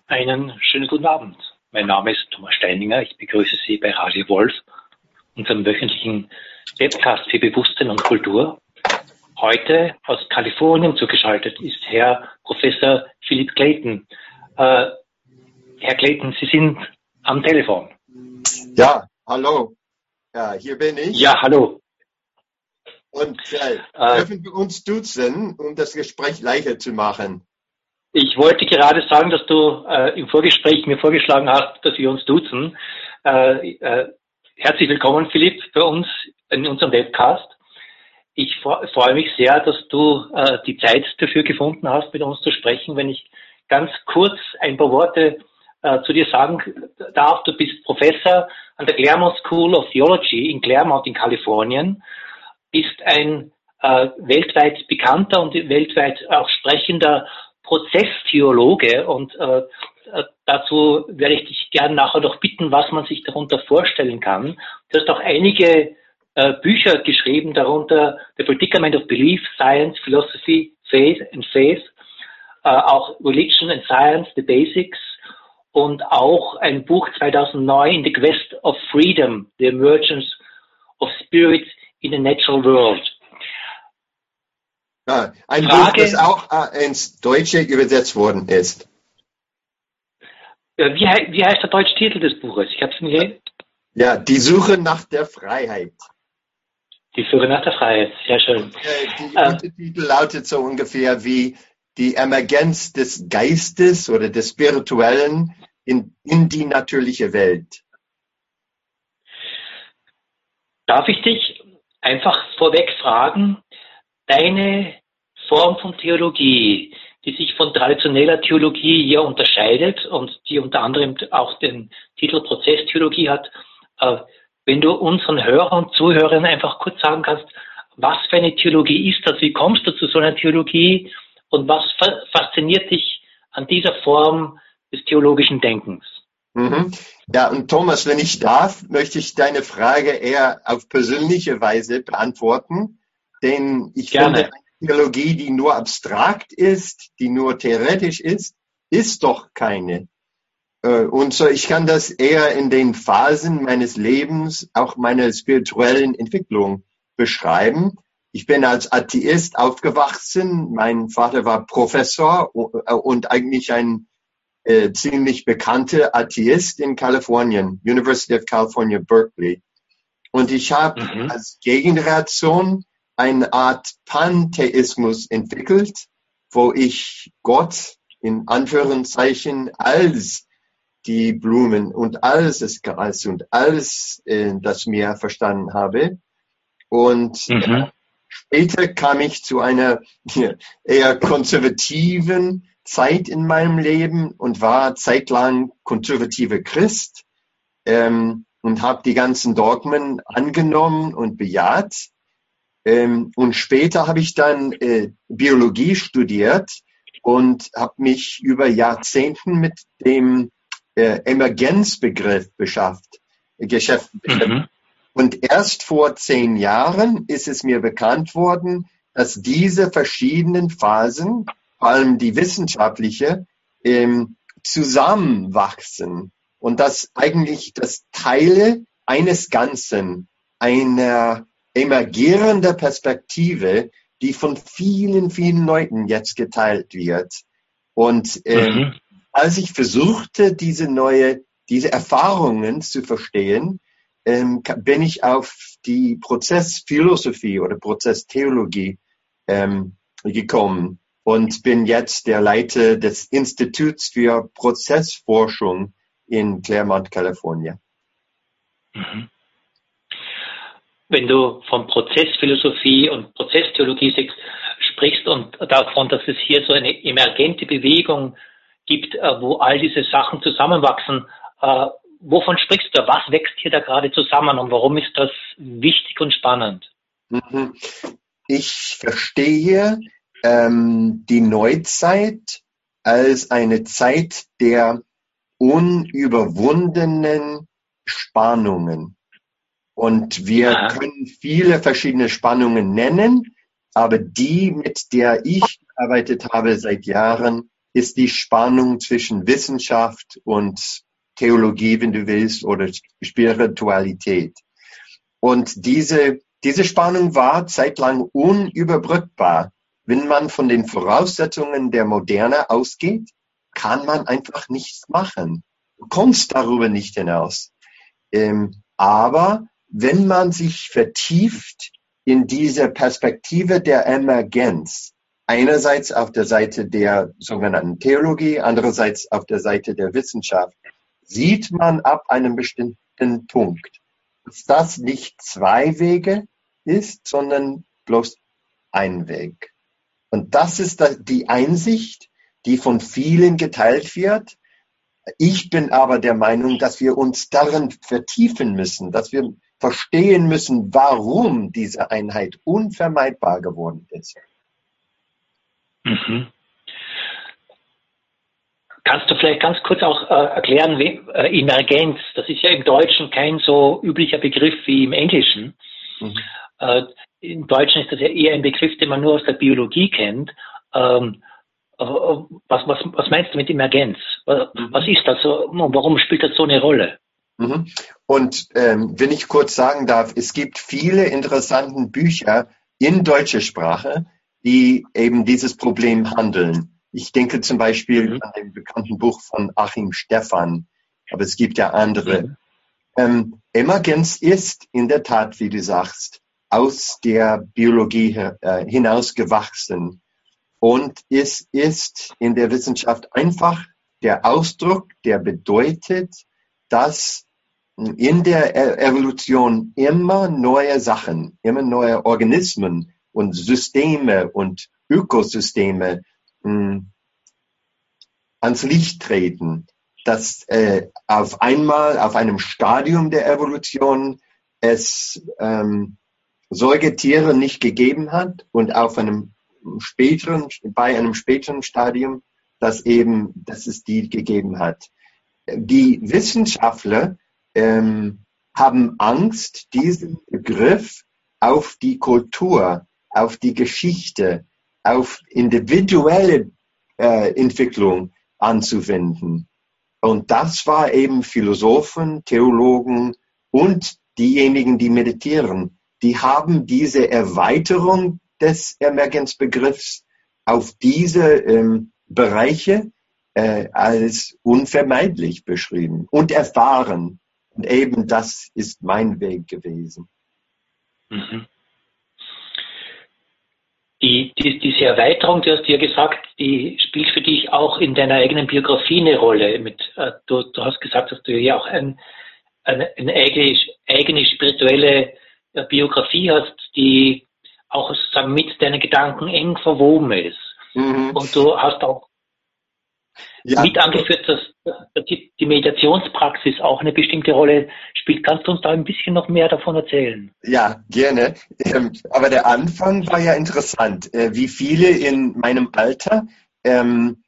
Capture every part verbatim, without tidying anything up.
Einen schönen guten Abend. Mein Name ist Thomas Steininger. Ich begrüße Sie bei Radio Wolf, unserem wöchentlichen Webcast für Bewusstsein und Kultur. Heute aus Kalifornien zugeschaltet ist Herr Professor Philip Clayton. Äh, Herr Clayton, Sie sind am Telefon. Ja, hallo. Ja, hier bin ich. Ja, hallo. Und äh, äh, dürfen wir uns duzen, um das Gespräch leichter zu machen? Ich wollte gerade sagen, dass du äh, im Vorgespräch mir vorgeschlagen hast, dass wir uns duzen. Äh, äh, herzlich willkommen, Philipp, bei uns in unserem Webcast. Ich freue mich sehr, dass du äh, die Zeit dafür gefunden hast, mit uns zu sprechen. Wenn ich ganz kurz ein paar Worte äh, zu dir sagen darf. Du bist Professor an der Claremont School of Theology in Claremont in Kalifornien, bist ein äh, weltweit bekannter und weltweit auch sprechender Prozesstheologe, und äh, dazu werde ich dich gerne nachher noch bitten, was man sich darunter vorstellen kann. Du hast auch einige äh, Bücher geschrieben, darunter The Predicament of Belief, Science, Philosophy, Faith and Faith, äh, auch Religion and Science, The Basics, und auch ein Buch zweitausendneun, In the Quest of Freedom, The Emergence of Spirit in the Natural World. Ja, ein Frage, Buch, das auch äh, ins Deutsche übersetzt worden ist. Wie, wie heißt der deutsche Titel des Buches? Ich habe es nicht gesehen. Ja, Die Suche nach der Freiheit. Die Suche nach der Freiheit, sehr schön. Äh, die ähm, Untertitel lautet so ungefähr wie die Emergenz des Geistes oder des Spirituellen in, in die natürliche Welt. Darf ich dich einfach vorweg fragen, deine Form von Theologie, die sich von traditioneller Theologie hier unterscheidet und die unter anderem auch den Titel Prozesstheologie hat, äh, wenn du unseren Hörern und Zuhörern einfach kurz sagen kannst, was für eine Theologie ist das, wie kommst du zu so einer Theologie und was fasziniert dich an dieser Form des theologischen Denkens? Mhm. Ja, und Thomas, wenn ich darf, möchte ich deine Frage eher auf persönliche Weise beantworten, denn ich Gerne. finde, eine Theologie, die nur abstrakt ist, die nur theoretisch ist, ist doch keine. Und so, ich kann das eher in den Phasen meines Lebens, auch meiner spirituellen Entwicklung beschreiben. Ich bin als Atheist aufgewachsen. Mein Vater war Professor und eigentlich ein äh, ziemlich bekannter Atheist in Kalifornien, University of California, Berkeley. Und ich habe mhm. als Gegenreaktion eine Art Pantheismus entwickelt, wo ich Gott in Anführungszeichen als die Blumen und alles das Gras und alles äh, das Meer verstanden habe. Und mhm. äh, später kam ich zu einer eher konservativen Zeit in meinem Leben und war zeitlang konservativer Christ ähm, und habe die ganzen Dogmen angenommen und bejaht. Ähm, und später habe ich dann äh, Biologie studiert und habe mich über Jahrzehnte mit dem äh, Emergenzbegriff beschäftigt. Mhm. Und erst vor zehn Jahren ist es mir bekannt worden, dass diese verschiedenen Phasen, vor allem die wissenschaftliche, ähm, zusammenwachsen und dass eigentlich das Teile eines Ganzen, einer emergierenden Perspektive, die von vielen, vielen Leuten jetzt geteilt wird. Und ähm, mhm. als ich versuchte, diese neue, diese Erfahrungen zu verstehen, ähm, bin ich auf die Prozessphilosophie oder Prozesstheologie ähm, gekommen und bin jetzt der Leiter des Instituts für Prozessforschung in Claremont, Kalifornien. Mhm. Wenn du von Prozessphilosophie und Prozesstheologie sprichst und davon, dass es hier so eine emergente Bewegung gibt, wo all diese Sachen zusammenwachsen, äh, wovon sprichst du? Was wächst hier da gerade zusammen und warum ist das wichtig und spannend? Ich verstehe ähm, die Neuzeit als eine Zeit der unüberwundenen Spannungen. Und wir Aha. können viele verschiedene Spannungen nennen, aber die, mit der ich gearbeitet habe seit Jahren, ist die Spannung zwischen Wissenschaft und Theologie, wenn du willst, oder Spiritualität. Und diese, diese Spannung war zeitlang unüberbrückbar. Wenn man von den Voraussetzungen der Moderne ausgeht, kann man einfach nichts machen. Du kommst darüber nicht hinaus. Ähm, aber wenn man sich vertieft in diese Perspektive der Emergenz, einerseits auf der Seite der sogenannten Theologie, andererseits auf der Seite der Wissenschaft, sieht man ab einem bestimmten Punkt, dass das nicht zwei Wege ist, sondern bloß ein Weg. Und das ist die Einsicht, die von vielen geteilt wird. Ich bin aber der Meinung, dass wir uns darin vertiefen müssen, dass wir verstehen müssen, warum diese Einheit unvermeidbar geworden ist. Mhm. Kannst du vielleicht ganz kurz auch äh, erklären, wie, äh, Emergenz, das ist ja im Deutschen kein so üblicher Begriff wie im Englischen. Mhm. Äh, im Deutschen ist das ja eher ein Begriff, den man nur aus der Biologie kennt. Ähm, was, was, was meinst du mit Emergenz? Was ist das so und warum spielt das so eine Rolle? Mhm. Und ähm, wenn ich kurz sagen darf, es gibt viele interessante Bücher in deutscher Sprache, die eben dieses Problem handeln. Ich denke zum Beispiel mhm. an dem bekannten Buch von Achim Stephan, aber es gibt ja andere. Mhm. Ähm, Emergenz ist in der Tat, wie du sagst, aus der Biologie äh, hinausgewachsen. Und es ist in der Wissenschaft einfach der Ausdruck, der bedeutet, dass in der Evolution immer neue Sachen, immer neue Organismen und Systeme und Ökosysteme mh, ans Licht treten. Dass äh, auf einmal, auf einem Stadium der Evolution es ähm, Säugetiere nicht gegeben hat und auf einem späteren, bei einem späteren Stadium, dass eben, dass es die gegeben hat. Die Wissenschaftler ähm, haben Angst, diesen Begriff auf die Kultur, auf die Geschichte, auf individuelle äh, Entwicklung anzuwenden. Und das war eben Philosophen, Theologen und diejenigen, die meditieren, die haben diese Erweiterung des Emergenzbegriffs auf diese ähm, Bereiche äh, als unvermeidlich beschrieben und erfahren. Und eben das ist mein Weg gewesen. Mhm. Die, die, diese Erweiterung, du hast ja gesagt, die spielt für dich auch in deiner eigenen Biografie eine Rolle. Mit, äh, du, du hast gesagt, dass du ja auch ein, eine, eine eigene, eigene spirituelle äh, Biografie hast, die auch sozusagen mit deinen Gedanken eng verwoben ist. Mhm. Und du hast auch ja. mit angeführt, dass die, die Meditationspraxis auch eine bestimmte Rolle spielt. Kannst du uns da ein bisschen noch mehr davon erzählen? Ja, gerne. Ähm, aber der Anfang war ja interessant. Äh, wie viele in meinem Alter ähm,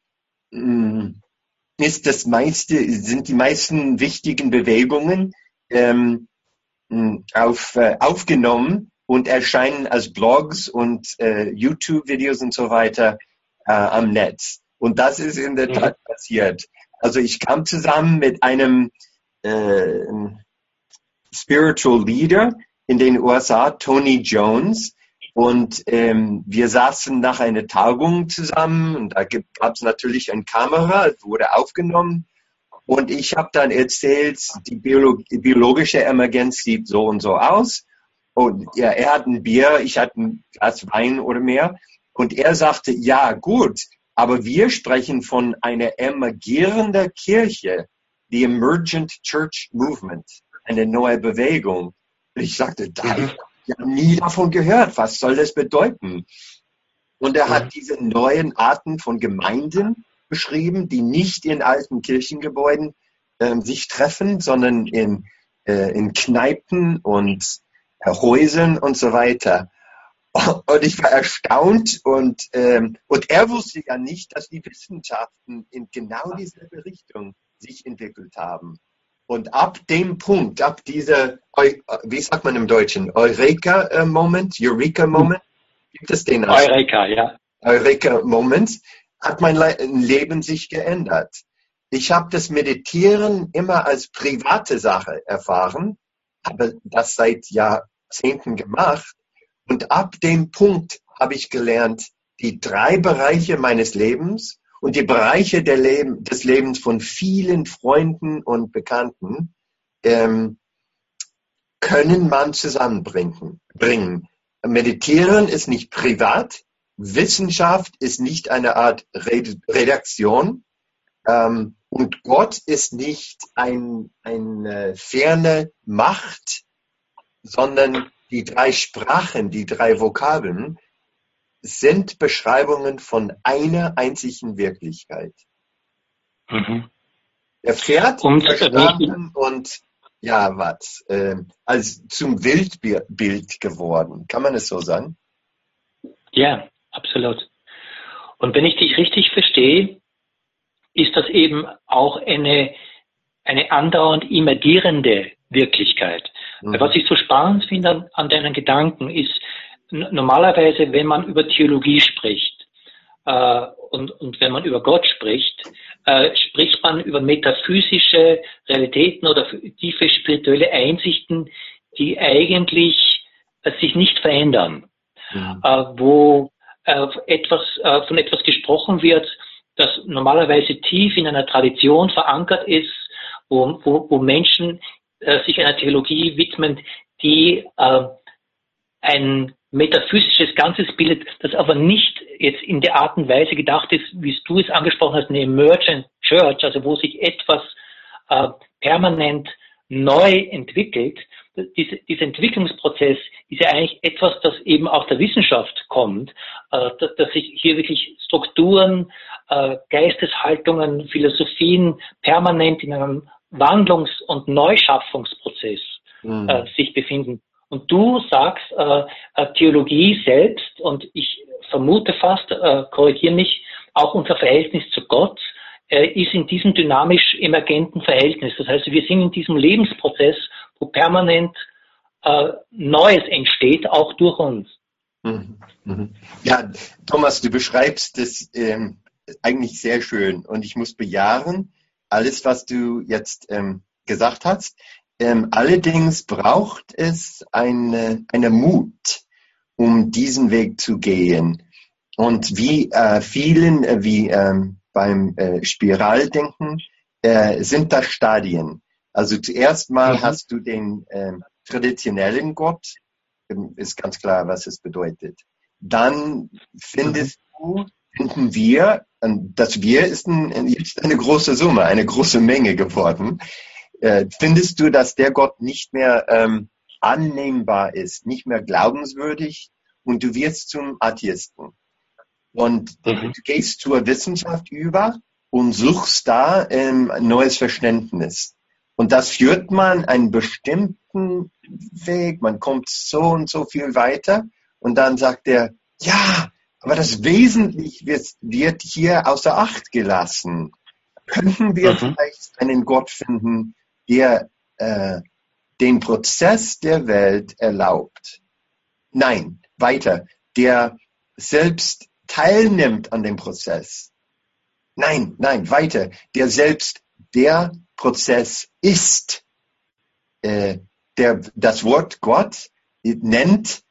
ist das meiste, sind die meisten wichtigen Bewegungen ähm, auf, äh, aufgenommen und erscheinen als Blogs und äh, YouTube-Videos und so weiter äh, am Netz. Und das ist in der Tat mhm. passiert. Also ich kam zusammen mit einem äh, Spiritual Leader in den U S A, Tony Jones, und ähm, wir saßen nach einer Tagung zusammen und da gab es natürlich eine Kamera, es wurde aufgenommen. Und ich habe dann erzählt, die Biolog- biologische Emergenz sieht so und so aus. Und ja, er hat ein Bier, ich hatte ein Glas Wein oder mehr. Und er sagte, ja gut, aber wir sprechen von einer emergierenden Kirche, die Emergent Church Movement, eine neue Bewegung. Und ich sagte, da mhm. ich habe nie davon gehört, was soll das bedeuten? Und er mhm. hat diese neuen Arten von Gemeinden beschrieben, die nicht in alten Kirchengebäuden äh, sich treffen, sondern in, äh, in Kneipen und äh, Häusern und so weiter. Und ich war erstaunt und, ähm, und er wusste ja nicht, dass die Wissenschaften in genau dieselbe Richtung sich entwickelt haben. Und ab dem Punkt, ab dieser, wie sagt man im Deutschen, Eureka-Moment, Eureka-Moment, gibt es den? Eureka, ja. Eureka-Moment. hat mein Le Leben sich geändert. Ich habe das Meditieren immer als private Sache erfahren, habe das seit Jahrzehnten gemacht und ab dem Punkt habe ich gelernt, die drei Bereiche meines Lebens und die Bereiche der Leben, des Lebens von vielen Freunden und Bekannten ähm, können man zusammenbringen. Bringen. Meditieren ist nicht privat, Wissenschaft ist nicht eine Art Red Redaktion ähm, und Gott ist nicht ein, eine ferne Macht, sondern die drei Sprachen, die drei Vokabeln sind Beschreibungen von einer einzigen Wirklichkeit. Mhm. Der Pferd Und, verstanden und ja, was, äh, als zum Wildbild geworden. Kann man es so sagen? Ja, absolut. Und wenn ich dich richtig verstehe, ist das eben auch eine, eine andauernd emergierende Wirklichkeit. Mhm. Was ich so spannend finde an, an deinen Gedanken ist, normalerweise, wenn man über Theologie spricht äh, und, und wenn man über Gott spricht, äh, spricht man über metaphysische Realitäten oder tiefe spirituelle Einsichten, die eigentlich äh, sich nicht verändern, mhm. äh, wo äh, etwas äh, von etwas gesprochen wird, das normalerweise tief in einer Tradition verankert ist, wo, wo, wo Menschen äh, sich einer Theologie widmen, die äh, ein metaphysisches Ganzes bildet, das aber nicht jetzt in der Art und Weise gedacht ist, wie du es angesprochen hast, eine Emergent Church, also wo sich etwas äh, permanent neu entwickelt. Diese, dieser Entwicklungsprozess ist ja eigentlich etwas, das eben aus der Wissenschaft kommt, äh, dass, dass sich hier wirklich Strukturen, äh, Geisteshaltungen, Philosophien permanent in einem Wandlungs- und Neuschaffungsprozess mhm. äh, sich befinden. Und du sagst, äh, Theologie selbst, und ich vermute fast, äh, korrigiere mich, auch unser Verhältnis zu Gott äh, ist in diesem dynamisch emergenten Verhältnis. Das heißt, wir sind in diesem Lebensprozess, wo permanent äh, Neues entsteht, auch durch uns. Mhm. Mhm. Ja, Thomas, du beschreibst das ähm, eigentlich sehr schön. Und ich muss bejahen, alles, was du jetzt ähm, gesagt hast. Ähm, allerdings braucht es eine, eine Mut, um diesen Weg zu gehen. Und wie äh, vielen, äh, wie ähm, beim äh, Spiraldenken, äh, sind das Stadien. Also zuerst mal mhm. hast du den äh, traditionellen Gott, ähm, ist ganz klar, was es bedeutet. Dann findest mhm. du, finden wir, und das Wir ist ein, jetzt eine große Summe, eine große Menge geworden. Äh, findest du, dass der Gott nicht mehr ähm, annehmbar ist, nicht mehr glaubenswürdig und du wirst zum Atheisten. Und mhm. du gehst zur Wissenschaft über und suchst da ähm, ein neues Verständnis. Und das führt man einen bestimmten Weg, man kommt so und so viel weiter und dann sagt er, ja, aber das Wesentliche wird, wird hier außer Acht gelassen. Könnten wir mhm. vielleicht einen Gott finden, der äh, den Prozess der Welt erlaubt? Nein, weiter, der selbst teilnimmt an dem Prozess. Nein, nein, weiter, der selbst der Prozess ist. Äh, der, das Wort Gott nennt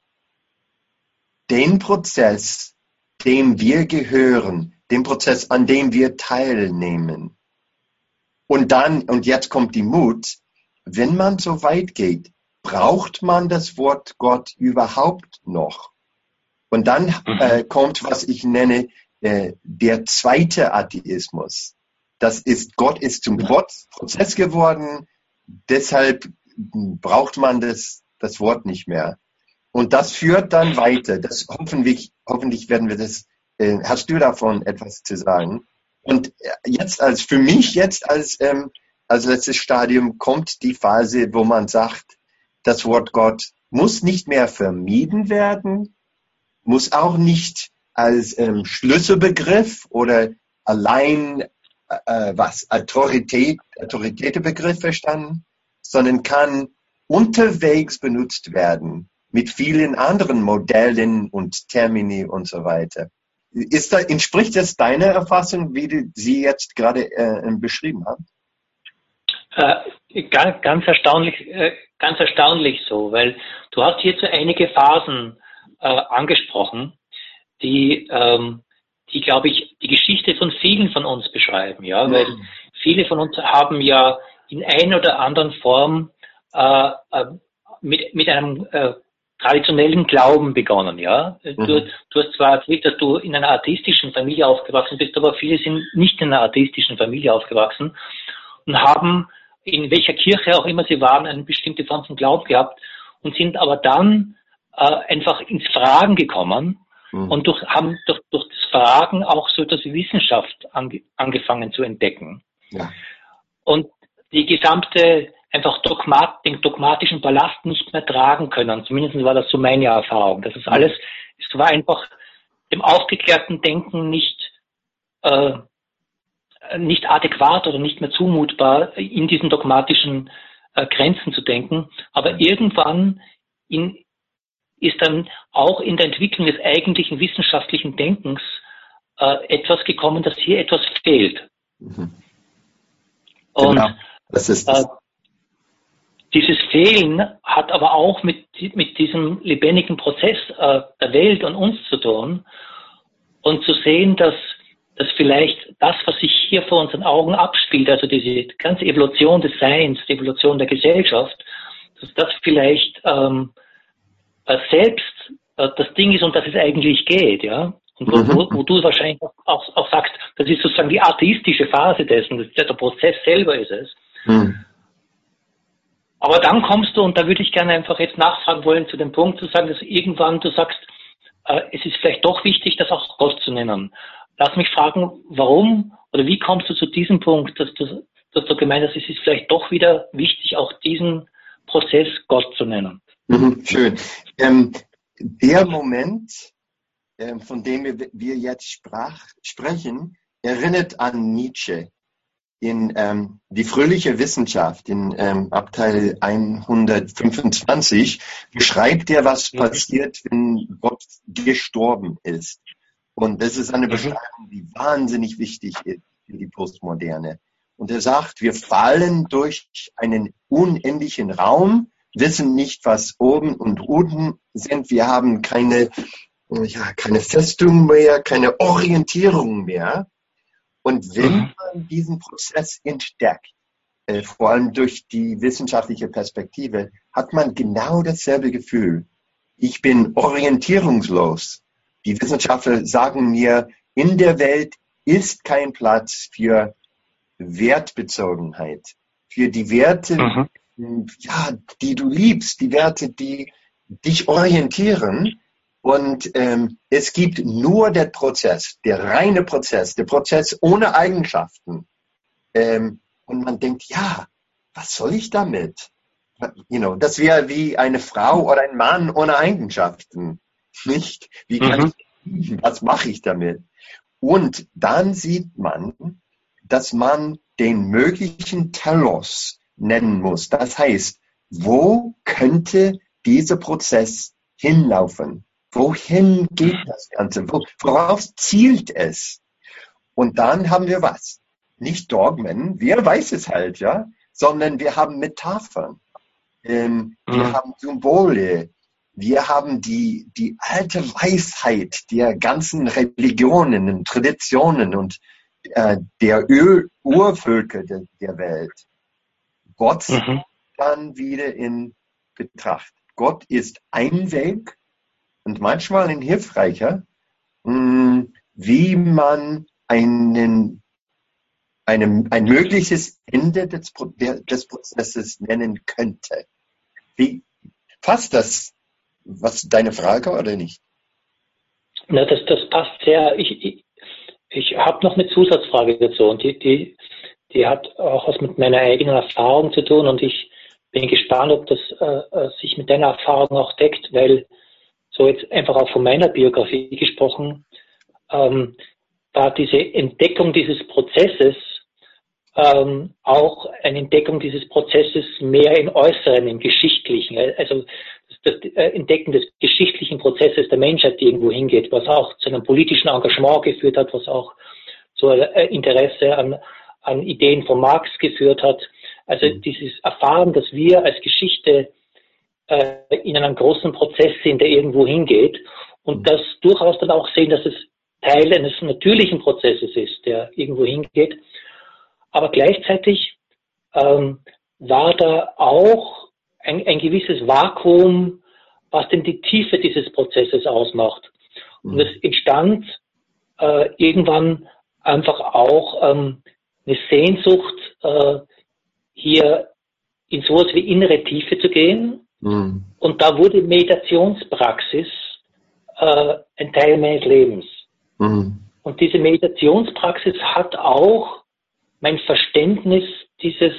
den Prozess, dem wir gehören, den Prozess, an dem wir teilnehmen. Und dann, und jetzt kommt die Mut, wenn man so weit geht, braucht man das Wort Gott überhaupt noch? Und dann äh, kommt, was ich nenne, äh, der zweite Atheismus. Das ist, Gott ist zum Prozess geworden, deshalb braucht man das, das Wort nicht mehr. Und das führt dann weiter. Das hoffentlich, hoffentlich werden wir das, äh, hast du davon etwas zu sagen? Und jetzt als, für mich jetzt als, ähm, als letztes Stadium kommt die Phase, wo man sagt, das Wort Gott muss nicht mehr vermieden werden, muss auch nicht als ähm, Schlüsselbegriff oder allein äh, was Autorität, Autoritätebegriff verstanden, sondern kann unterwegs benutzt werden mit vielen anderen Modellen und Termini und so weiter. ist da, entspricht das deiner Erfassung, wie du sie jetzt gerade äh, beschrieben hast? Äh, ganz, ganz erstaunlich, äh, ganz erstaunlich so, weil du hast hierzu einige Phasen äh, angesprochen, die, ähm, die, glaube ich, die Geschichte von vielen von uns beschreiben, ja, mhm. weil viele von uns haben ja in einer oder anderen Form äh, äh, mit, mit einem äh, traditionellen Glauben begonnen, ja. Mhm. Du, du hast zwar erzählt, dass du in einer atheistischen Familie aufgewachsen bist, aber viele sind nicht in einer atheistischen Familie aufgewachsen und haben, in welcher Kirche auch immer sie waren, eine bestimmte Form von Glauben gehabt und sind aber dann äh, einfach ins Fragen gekommen mhm. und durch, haben durch, durch das Fragen auch so etwas wie Wissenschaft ange, angefangen zu entdecken. Ja. Und die gesamte einfach Dogmat, den dogmatischen Ballast nicht mehr tragen können. Zumindest war das so meine Erfahrung. Das ist alles, es war einfach dem aufgeklärten Denken nicht, äh, nicht adäquat oder nicht mehr zumutbar, in diesen dogmatischen äh, Grenzen zu denken. Aber irgendwann in, ist dann auch in der Entwicklung des eigentlichen wissenschaftlichen Denkens äh, etwas gekommen, dass hier etwas fehlt. Mhm. Und genau. Das ist das. Äh, Dieses Fehlen hat aber auch mit, mit diesem lebendigen Prozess äh, der Welt und uns zu tun und zu sehen, dass, dass vielleicht das, was sich hier vor unseren Augen abspielt, also diese ganze Evolution des Seins, die Evolution der Gesellschaft, dass das vielleicht ähm, äh, selbst äh, das Ding ist, um das es eigentlich geht, ja. Und wo, wo, wo du wahrscheinlich auch, auch sagst, das ist sozusagen die atheistische Phase dessen, das, der Prozess selber ist es. Mhm. Aber dann kommst du, und da würde ich gerne einfach jetzt nachfragen wollen, zu dem Punkt zu sagen, dass irgendwann du sagst, äh, es ist vielleicht doch wichtig, das auch Gott zu nennen. Lass mich fragen, warum oder wie kommst du zu diesem Punkt, dass du, dass du gemeint hast, es ist vielleicht doch wieder wichtig, auch diesen Prozess Gott zu nennen. Mhm, schön. Ähm, der Moment, ähm, von dem wir, wir jetzt sprach, sprechen, erinnert an Nietzsche. In ähm, die fröhliche Wissenschaft, in ähm, Abteil hundertfünfundzwanzig, beschreibt er, was passiert, wenn Gott gestorben ist. Und das ist eine Beschreibung, die wahnsinnig wichtig ist für die Postmoderne. Und er sagt, wir fallen durch einen unendlichen Raum, wissen nicht, was oben und unten sind. Wir haben keine, ja, keine Festung mehr, keine Orientierung mehr. Und wenn man diesen Prozess entdeckt, äh, vor allem durch die wissenschaftliche Perspektive, hat man genau dasselbe Gefühl. Ich bin orientierungslos. Die Wissenschaftler sagen mir, in der Welt ist kein Platz für Wertbezogenheit, für die Werte, mhm. ja, die du liebst, die Werte, die dich orientieren. Und ähm, es gibt nur den Prozess, der reine Prozess, der Prozess ohne Eigenschaften. Ähm, und man denkt, ja, was soll ich damit? You know, das wäre wie eine Frau oder ein Mann ohne Eigenschaften. Nicht? Wie kann mhm. ich, was mache ich damit? Und dann sieht man, dass man den möglichen Telos nennen muss. Das heißt, wo könnte dieser Prozess hinlaufen? Wohin geht das Ganze? Worauf zielt es? Und dann haben wir was? Nicht Dogmen, wer weiß es halt, ja, sondern wir haben Metaphern, ähm, mhm. wir haben Symbole, wir haben die, die alte Weisheit der ganzen Religionen und Traditionen und äh, der Ur Urvölker de, der Welt. Gott mhm. dann wieder in Betracht. Gott ist ein Weg, und manchmal ein hilfreicher, wie man einen, einem, ein mögliches Ende des, des Prozesses nennen könnte. Wie passt das? Was deine Frage oder nicht? Na, das, das passt sehr. Ich, ich, ich habe noch eine Zusatzfrage dazu und die, die, die hat auch was mit meiner eigenen Erfahrung zu tun und ich bin gespannt, ob das äh, sich mit deiner Erfahrung auch deckt, weil so jetzt einfach auch von meiner Biografie gesprochen, ähm, war diese Entdeckung dieses Prozesses ähm, auch eine Entdeckung dieses Prozesses mehr im Äußeren, im Geschichtlichen, also das Entdecken des geschichtlichen Prozesses der Menschheit, die irgendwo hingeht, was auch zu einem politischen Engagement geführt hat, was auch zu Interesse an, an Ideen von Marx geführt hat. Also dieses Erfahren, dass wir als Geschichte äh, in einem großen Prozess sind, der irgendwo hingeht, und das durchaus dann auch sehen, dass es Teil eines natürlichen Prozesses ist, der irgendwo hingeht. Aber gleichzeitig ähm, war da auch ein, ein gewisses Vakuum, was denn die Tiefe dieses Prozesses ausmacht. Und es entstand äh, irgendwann einfach auch ähm, eine Sehnsucht, äh, hier in sowas wie innere Tiefe zu gehen. Mhm. Und da wurde Meditationspraxis äh, ein Teil meines Lebens. Mhm. Und diese Meditationspraxis hat auch mein Verständnis dieses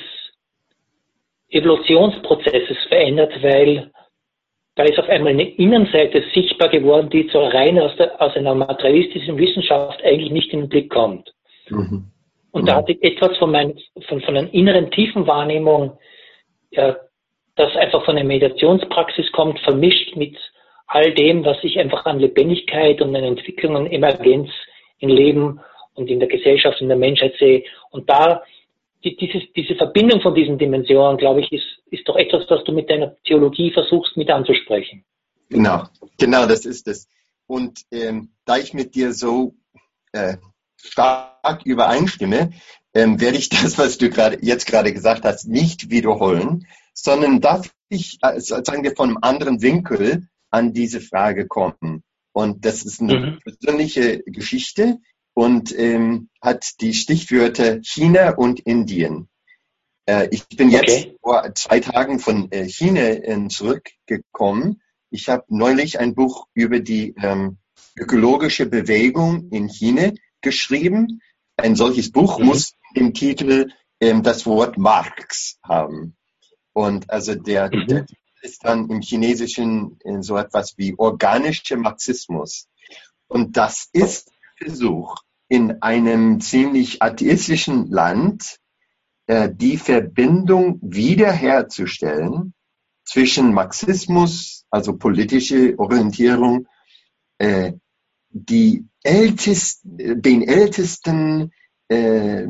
Evolutionsprozesses verändert, weil da ist auf einmal eine Innenseite sichtbar geworden, die so rein aus, der, aus einer materialistischen Wissenschaft eigentlich nicht in den Blick kommt. Mhm. Und mhm. da hatte ich etwas von, mein, von, von einer inneren tiefen Wahrnehmung, ja, das einfach von der Meditationspraxis kommt, vermischt mit all dem, was ich einfach an Lebendigkeit und an Entwicklung und Emergenz im Leben und in der Gesellschaft, in der Menschheit sehe. Und da, die, dieses, diese Verbindung von diesen Dimensionen, glaube ich, ist, ist doch etwas, was du mit deiner Theologie versuchst mit anzusprechen. Genau, genau, das ist es. Und ähm, da ich mit dir so äh, stark übereinstimme, ähm, werde ich das, was du gerade jetzt gerade gesagt hast, nicht wiederholen, sondern darf ich, äh, sagen wir, von einem anderen Winkel an diese Frage kommen. Und das ist eine mhm. persönliche Geschichte und ähm, hat die Stichwörter China und Indien. Äh, ich bin jetzt okay. vor zwei Tagen von äh, China äh, zurückgekommen. Ich habe neulich ein Buch über die ähm, ökologische Bewegung in China geschrieben. Ein solches Buch mhm. muss im Titel ähm, das Wort Marx haben. Und also der, mhm. der ist dann im Chinesischen in so etwas wie organischer Marxismus. Und das ist der Versuch, in einem ziemlich atheistischen Land äh, die Verbindung wiederherzustellen zwischen Marxismus, also politische Orientierung, äh, die ältest, den ältesten äh,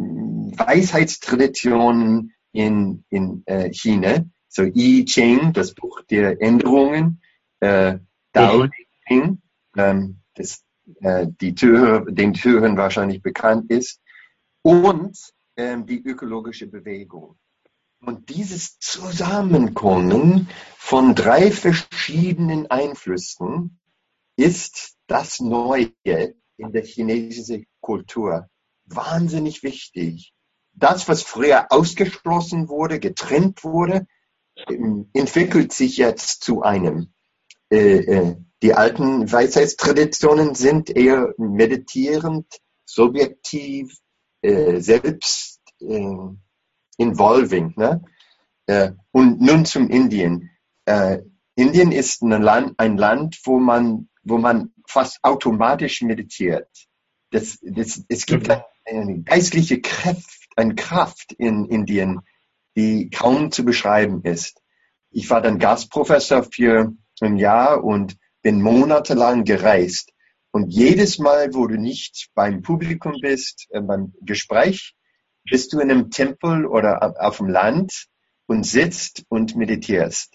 Weisheitstraditionen in, in äh, China, so I Ching, das Buch der Änderungen, äh, Dao Ching, ähm, das äh, die Zuhörer, den Zuhörern wahrscheinlich bekannt ist, und ähm, die ökologische Bewegung. Und dieses Zusammenkommen von drei verschiedenen Einflüssen ist das Neue in der chinesischen Kultur. Wahnsinnig wichtig. Das, was früher ausgeschlossen wurde, getrennt wurde, entwickelt sich jetzt zu einem. Äh, äh, die alten Weisheitstraditionen sind eher meditierend, subjektiv, äh, selbst äh, involving. Ne? Äh, und nun zum Indien. Äh, Indien ist ein Land, ein Land, wo man, wo man fast automatisch meditiert. Das, das, es gibt eine, eine geistliche Kraft, eine Kraft in Indien, die kaum zu beschreiben ist. Ich war dann Gastprofessor für ein Jahr und bin monatelang gereist. Und jedes Mal, wo du nicht beim Publikum bist, äh, beim Gespräch, bist du in einem Tempel oder auf dem Land und sitzt und meditierst.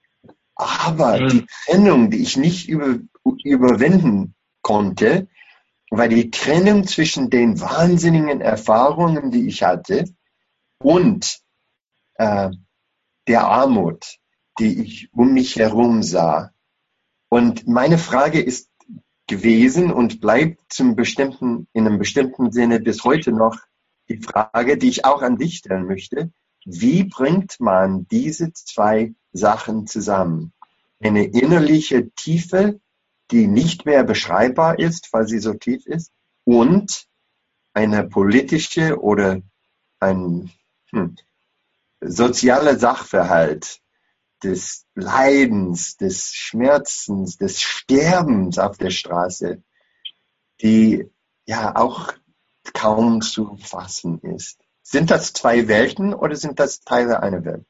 Aber mhm. die Trennung, die ich nicht über, überwinden konnte, war die Trennung zwischen den wahnsinnigen Erfahrungen, die ich hatte, und äh, der Armut, die ich um mich herum sah. Und meine Frage ist gewesen und bleibt zum bestimmten, in einem bestimmten Sinne bis heute noch die Frage, die ich auch an dich stellen möchte. Wie bringt man diese zwei Sachen zusammen? Eine innerliche Tiefe, die nicht mehr beschreibbar ist, weil sie so tief ist, und eine politische oder ein hm, sozialer Sachverhalt des Leidens, des Schmerzens, des Sterbens auf der Straße, die ja auch kaum zu fassen ist. Sind das zwei Welten oder sind das Teile einer Welt?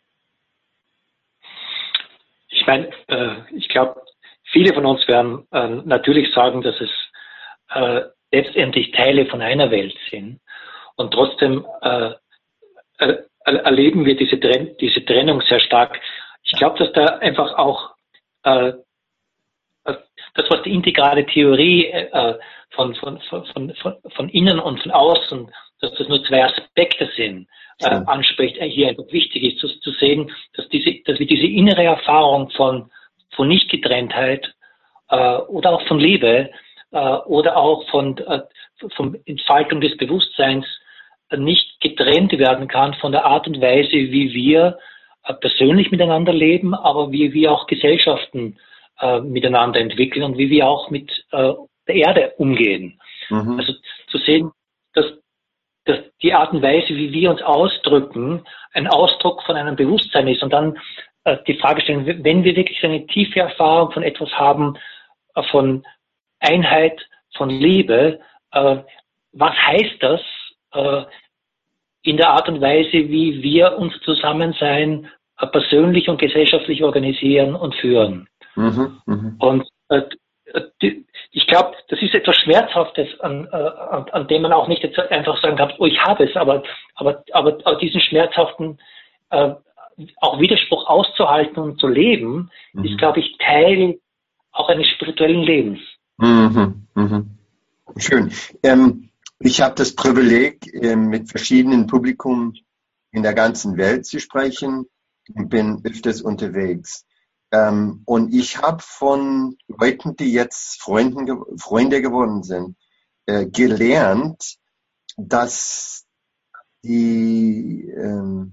Ich meine, äh, ich glaube, viele von uns werden äh, natürlich sagen, dass es äh, letztendlich Teile von einer Welt sind. Und trotzdem äh, er, erleben wir diese, Tren- diese Trennung sehr stark. Ich glaube, dass da einfach auch äh, das, was die integrale Theorie äh, von, von, von, von, von innen und von außen, dass das nur zwei Aspekte sind, äh, anspricht, äh, hier einfach wichtig ist, zu, zu sehen, dass diese, dass wir diese innere Erfahrung von, von Nichtgetrenntheit äh, oder auch von Liebe äh, oder auch von, äh, von Entfaltung des Bewusstseins äh, nicht getrennt werden kann von der Art und Weise, wie wir äh, persönlich miteinander leben, aber wie wir auch Gesellschaften äh, miteinander entwickeln und wie wir auch mit äh, der Erde umgehen. Mhm. Also zu sehen, dass, dass die Art und Weise, wie wir uns ausdrücken, ein Ausdruck von einem Bewusstsein ist und dann äh, die Frage stellen, wenn wir wirklich eine tiefe Erfahrung von etwas haben, äh, von Einheit, von Liebe, äh, was heißt das äh, in der Art und Weise, wie wir uns Zusammensein äh, persönlich und gesellschaftlich organisieren und führen? Mhm, mh. Und äh, die, ich glaube, das ist etwas Schmerzhaftes, an, äh, an, an dem man auch nicht jetzt einfach sagen kann, oh, ich habe es, aber, aber, aber, aber diesen schmerzhaften äh, auch Widerspruch auszuhalten und zu leben, mhm. ist, glaube ich, Teil auch eines spirituellen Lebens. Mhm, mh. Schön. Ähm, ich habe das Privileg, äh, mit verschiedenen Publikum in der ganzen Welt zu sprechen und bin öfters unterwegs. Ähm, und ich habe von Leuten, die jetzt Freunden, Freunde geworden sind, äh, gelernt, dass die, ähm,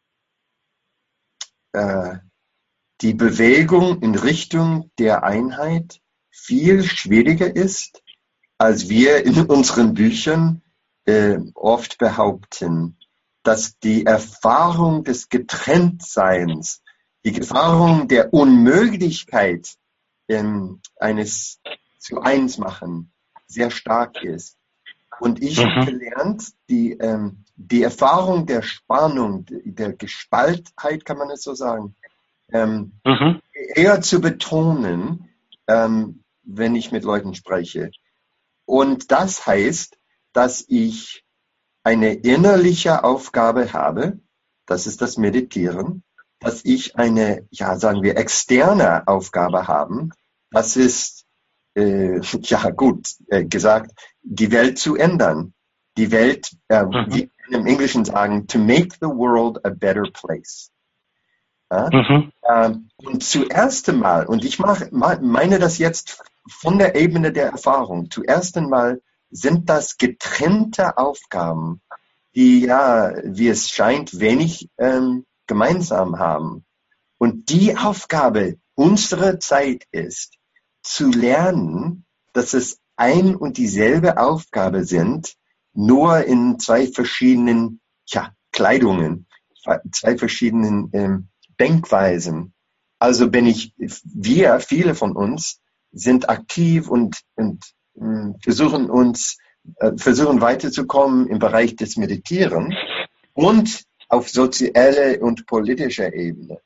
äh, die Bewegung in Richtung der Einheit viel schwieriger ist, als wir in unseren Büchern äh, oft behaupten, dass die Erfahrung des Getrenntseins, die Erfahrung der Unmöglichkeit ähm, eines zu eins machen sehr stark ist. Und ich mhm. habe gelernt, die, ähm, die Erfahrung der Spannung, der Gespaltheit, kann man es so sagen, ähm, mhm. eher zu betonen, ähm, wenn ich mit Leuten spreche. Und das heißt, dass ich eine innerliche Aufgabe habe, das ist das Meditieren, dass ich eine, ja, sagen wir, externe Aufgabe habe, das ist, äh, ja gut äh, gesagt, die Welt zu ändern. Die Welt, äh, mhm. wie wir im Englischen sagen, to make the world a better place. Ja? Mhm. Ähm, und zuerst einmal, und ich mach, meine das jetzt von der Ebene der Erfahrung, zuerst einmal sind das getrennte Aufgaben, die ja, wie es scheint, wenig ähm, gemeinsam haben. Und die Aufgabe unserer Zeit ist, zu lernen, dass es ein und dieselbe Aufgabe sind, nur in zwei verschiedenen ja, Kleidungen, zwei verschiedenen ähm, Denkweisen. Also bin ich, wir, viele von uns, sind aktiv und, und äh, versuchen uns, äh, versuchen weiterzukommen im Bereich des Meditieren und auf sozialer und politischer Ebene.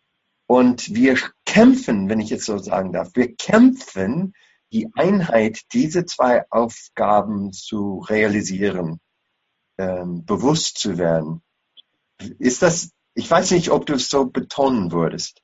Und wir kämpfen, wenn ich jetzt so sagen darf, wir kämpfen, die Einheit, diese zwei Aufgaben zu realisieren, ähm, bewusst zu werden. Ist das, ich weiß nicht, ob du es so betonen würdest.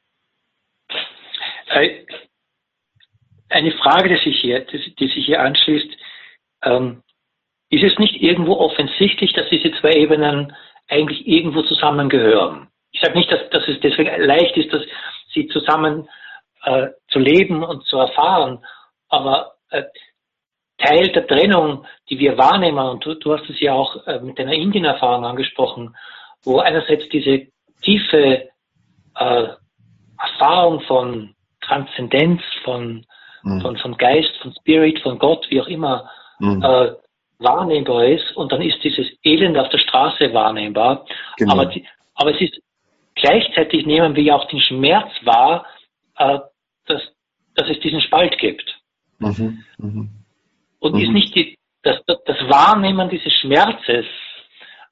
Eine Frage, die sich hier, die sich hier anschließt, ähm, ist es nicht irgendwo offensichtlich, dass diese zwei Ebenen eigentlich irgendwo zusammengehören? Ich sage nicht, dass, dass es deswegen leicht ist, dass sie zusammen äh, zu leben und zu erfahren, aber äh, Teil der Trennung, die wir wahrnehmen, und du, du hast es ja auch äh, mit deiner Indien-Erfahrung angesprochen, wo einerseits diese tiefe äh, Erfahrung von Transzendenz, von, mhm. von, von Geist, von Spirit, von Gott, wie auch immer, mhm. äh, wahrnehmbar ist, und dann ist dieses Elend auf der Straße wahrnehmbar. Genau. Aber, die, aber es ist gleichzeitig, nehmen wir ja auch den Schmerz wahr, äh, dass, dass es diesen Spalt gibt. Mhm. Mhm. Und mhm. ist nicht die, das, das Wahrnehmen dieses Schmerzes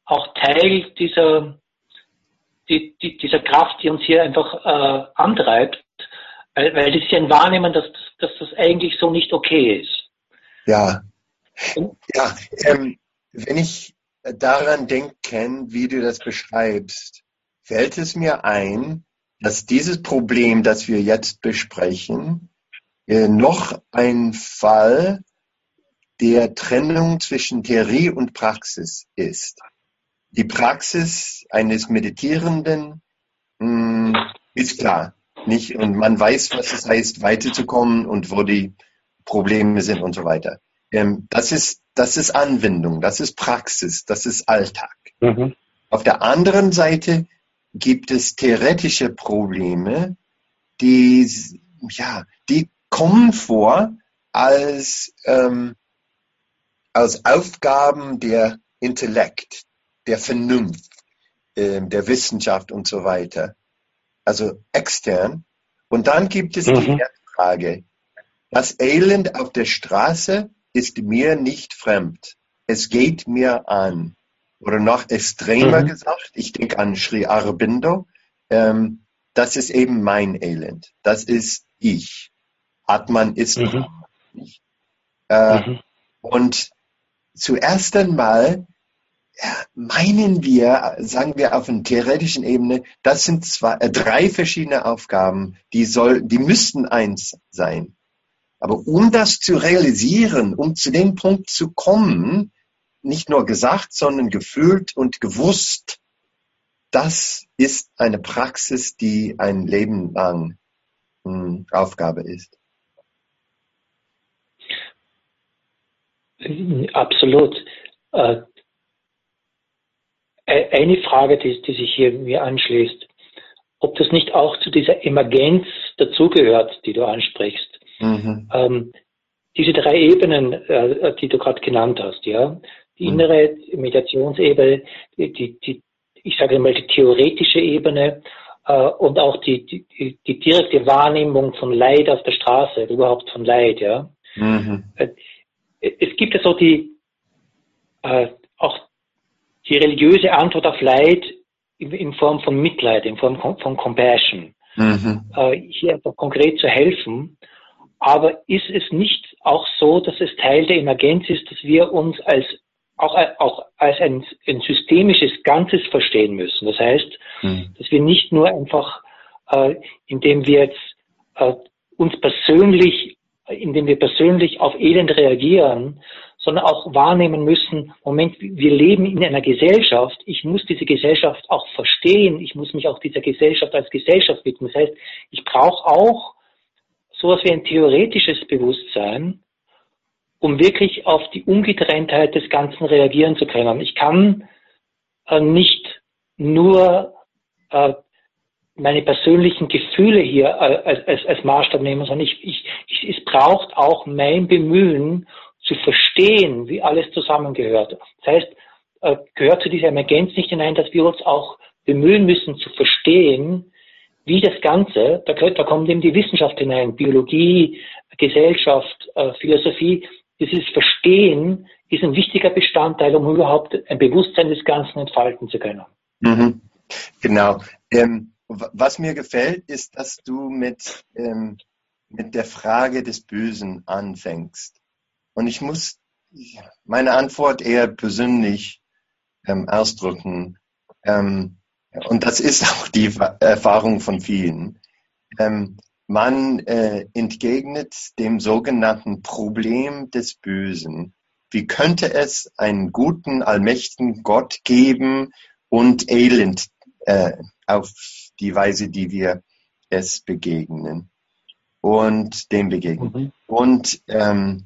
auch Teil dieser, die, die, dieser Kraft, die uns hier einfach äh, antreibt, weil, weil das ist ja ein Wahrnehmen, dass, dass das eigentlich so nicht okay ist. Ja, ja ähm, wenn ich daran denke, wie du das beschreibst, fällt es mir ein, dass dieses Problem, das wir jetzt besprechen, äh, noch ein Fall der Trennung zwischen Theorie und Praxis ist. Die Praxis eines Meditierenden mh, ist klar, nicht? Und man weiß, was es heißt, weiterzukommen und wo die Probleme sind und so weiter. Ähm, das ist, das ist Anwendung, das ist Praxis, das ist Alltag. Mhm. Auf der anderen Seite gibt es theoretische Probleme, die, ja, die kommen vor als, ähm, als Aufgaben der Intellekt, der Vernunft, äh, der Wissenschaft und so weiter. Also extern. Und dann gibt es mhm. die Frage, das Elend auf der Straße ist mir nicht fremd. Es geht mir an. Oder noch extremer mhm. gesagt, ich denke an Sri Aurobindo, ähm, das ist eben mein Elend. Das ist ich. Atman ist mhm. nicht. Äh, mhm. Und zuerst einmal meinen wir, sagen wir auf einer theoretischen Ebene, das sind zwei, äh, drei verschiedene Aufgaben, die soll, die müssten eins sein. Aber um das zu realisieren, um zu dem Punkt zu kommen, nicht nur gesagt, sondern gefühlt und gewusst, das ist eine Praxis, die ein Leben lang mh, Aufgabe ist. Absolut. Äh, eine Frage, die, die sich hier mir anschließt, ob das nicht auch zu dieser Emergenz dazugehört, die du ansprichst. Mhm. Ähm, diese drei Ebenen, äh, die du gerade genannt hast, ja, die mhm. innere Meditationsebene, die, die, die, ich sage mal die theoretische Ebene äh, und auch die, die, die direkte Wahrnehmung von Leid auf der Straße, überhaupt von Leid, ja. Mhm. Äh, es gibt ja so die, äh, auch die religiöse Antwort auf Leid in, in Form von Mitleid, in Form von, von Compassion, mhm. äh, hier einfach konkret zu helfen. Aber ist es nicht auch so, dass es Teil der Emergenz ist, dass wir uns als auch, auch als ein, ein systemisches Ganzes verstehen müssen? Das heißt, mhm. dass wir nicht nur einfach, äh, indem wir jetzt äh, uns persönlich, indem wir persönlich auf Elend reagieren, sondern auch wahrnehmen müssen, Moment, wir leben in einer Gesellschaft, ich muss diese Gesellschaft auch verstehen, ich muss mich auch dieser Gesellschaft als Gesellschaft widmen. Das heißt, ich brauche auch sowas wie ein theoretisches Bewusstsein, um wirklich auf die Ungetrenntheit des Ganzen reagieren zu können. Ich kann äh, nicht nur äh, meine persönlichen Gefühle hier äh, als, als, als Maßstab nehmen, sondern ich, ich, ich, es braucht auch mein Bemühen, zu verstehen, wie alles zusammengehört. Das heißt, äh, gehört zu dieser Emergenz nicht hinein, dass wir uns auch bemühen müssen, zu verstehen, wie das Ganze, da, da kommt eben die Wissenschaft hinein, Biologie, Gesellschaft, äh, Philosophie. Dieses Verstehen ist ein wichtiger Bestandteil, um überhaupt ein Bewusstsein des Ganzen entfalten zu können. Mhm. Genau. Ähm, was mir gefällt, ist, dass du mit, ähm, mit der Frage des Bösen anfängst. Und ich muss meine Antwort eher persönlich ähm, ausdrücken. Ähm, und das ist auch die Erfahrung von vielen. Ähm, man äh, entgegnet dem sogenannten Problem des Bösen. Wie könnte es einen guten, allmächtigen Gott geben und Elend äh, auf die Weise, die wir es begegnen und dem begegnen? Mhm. Und ähm,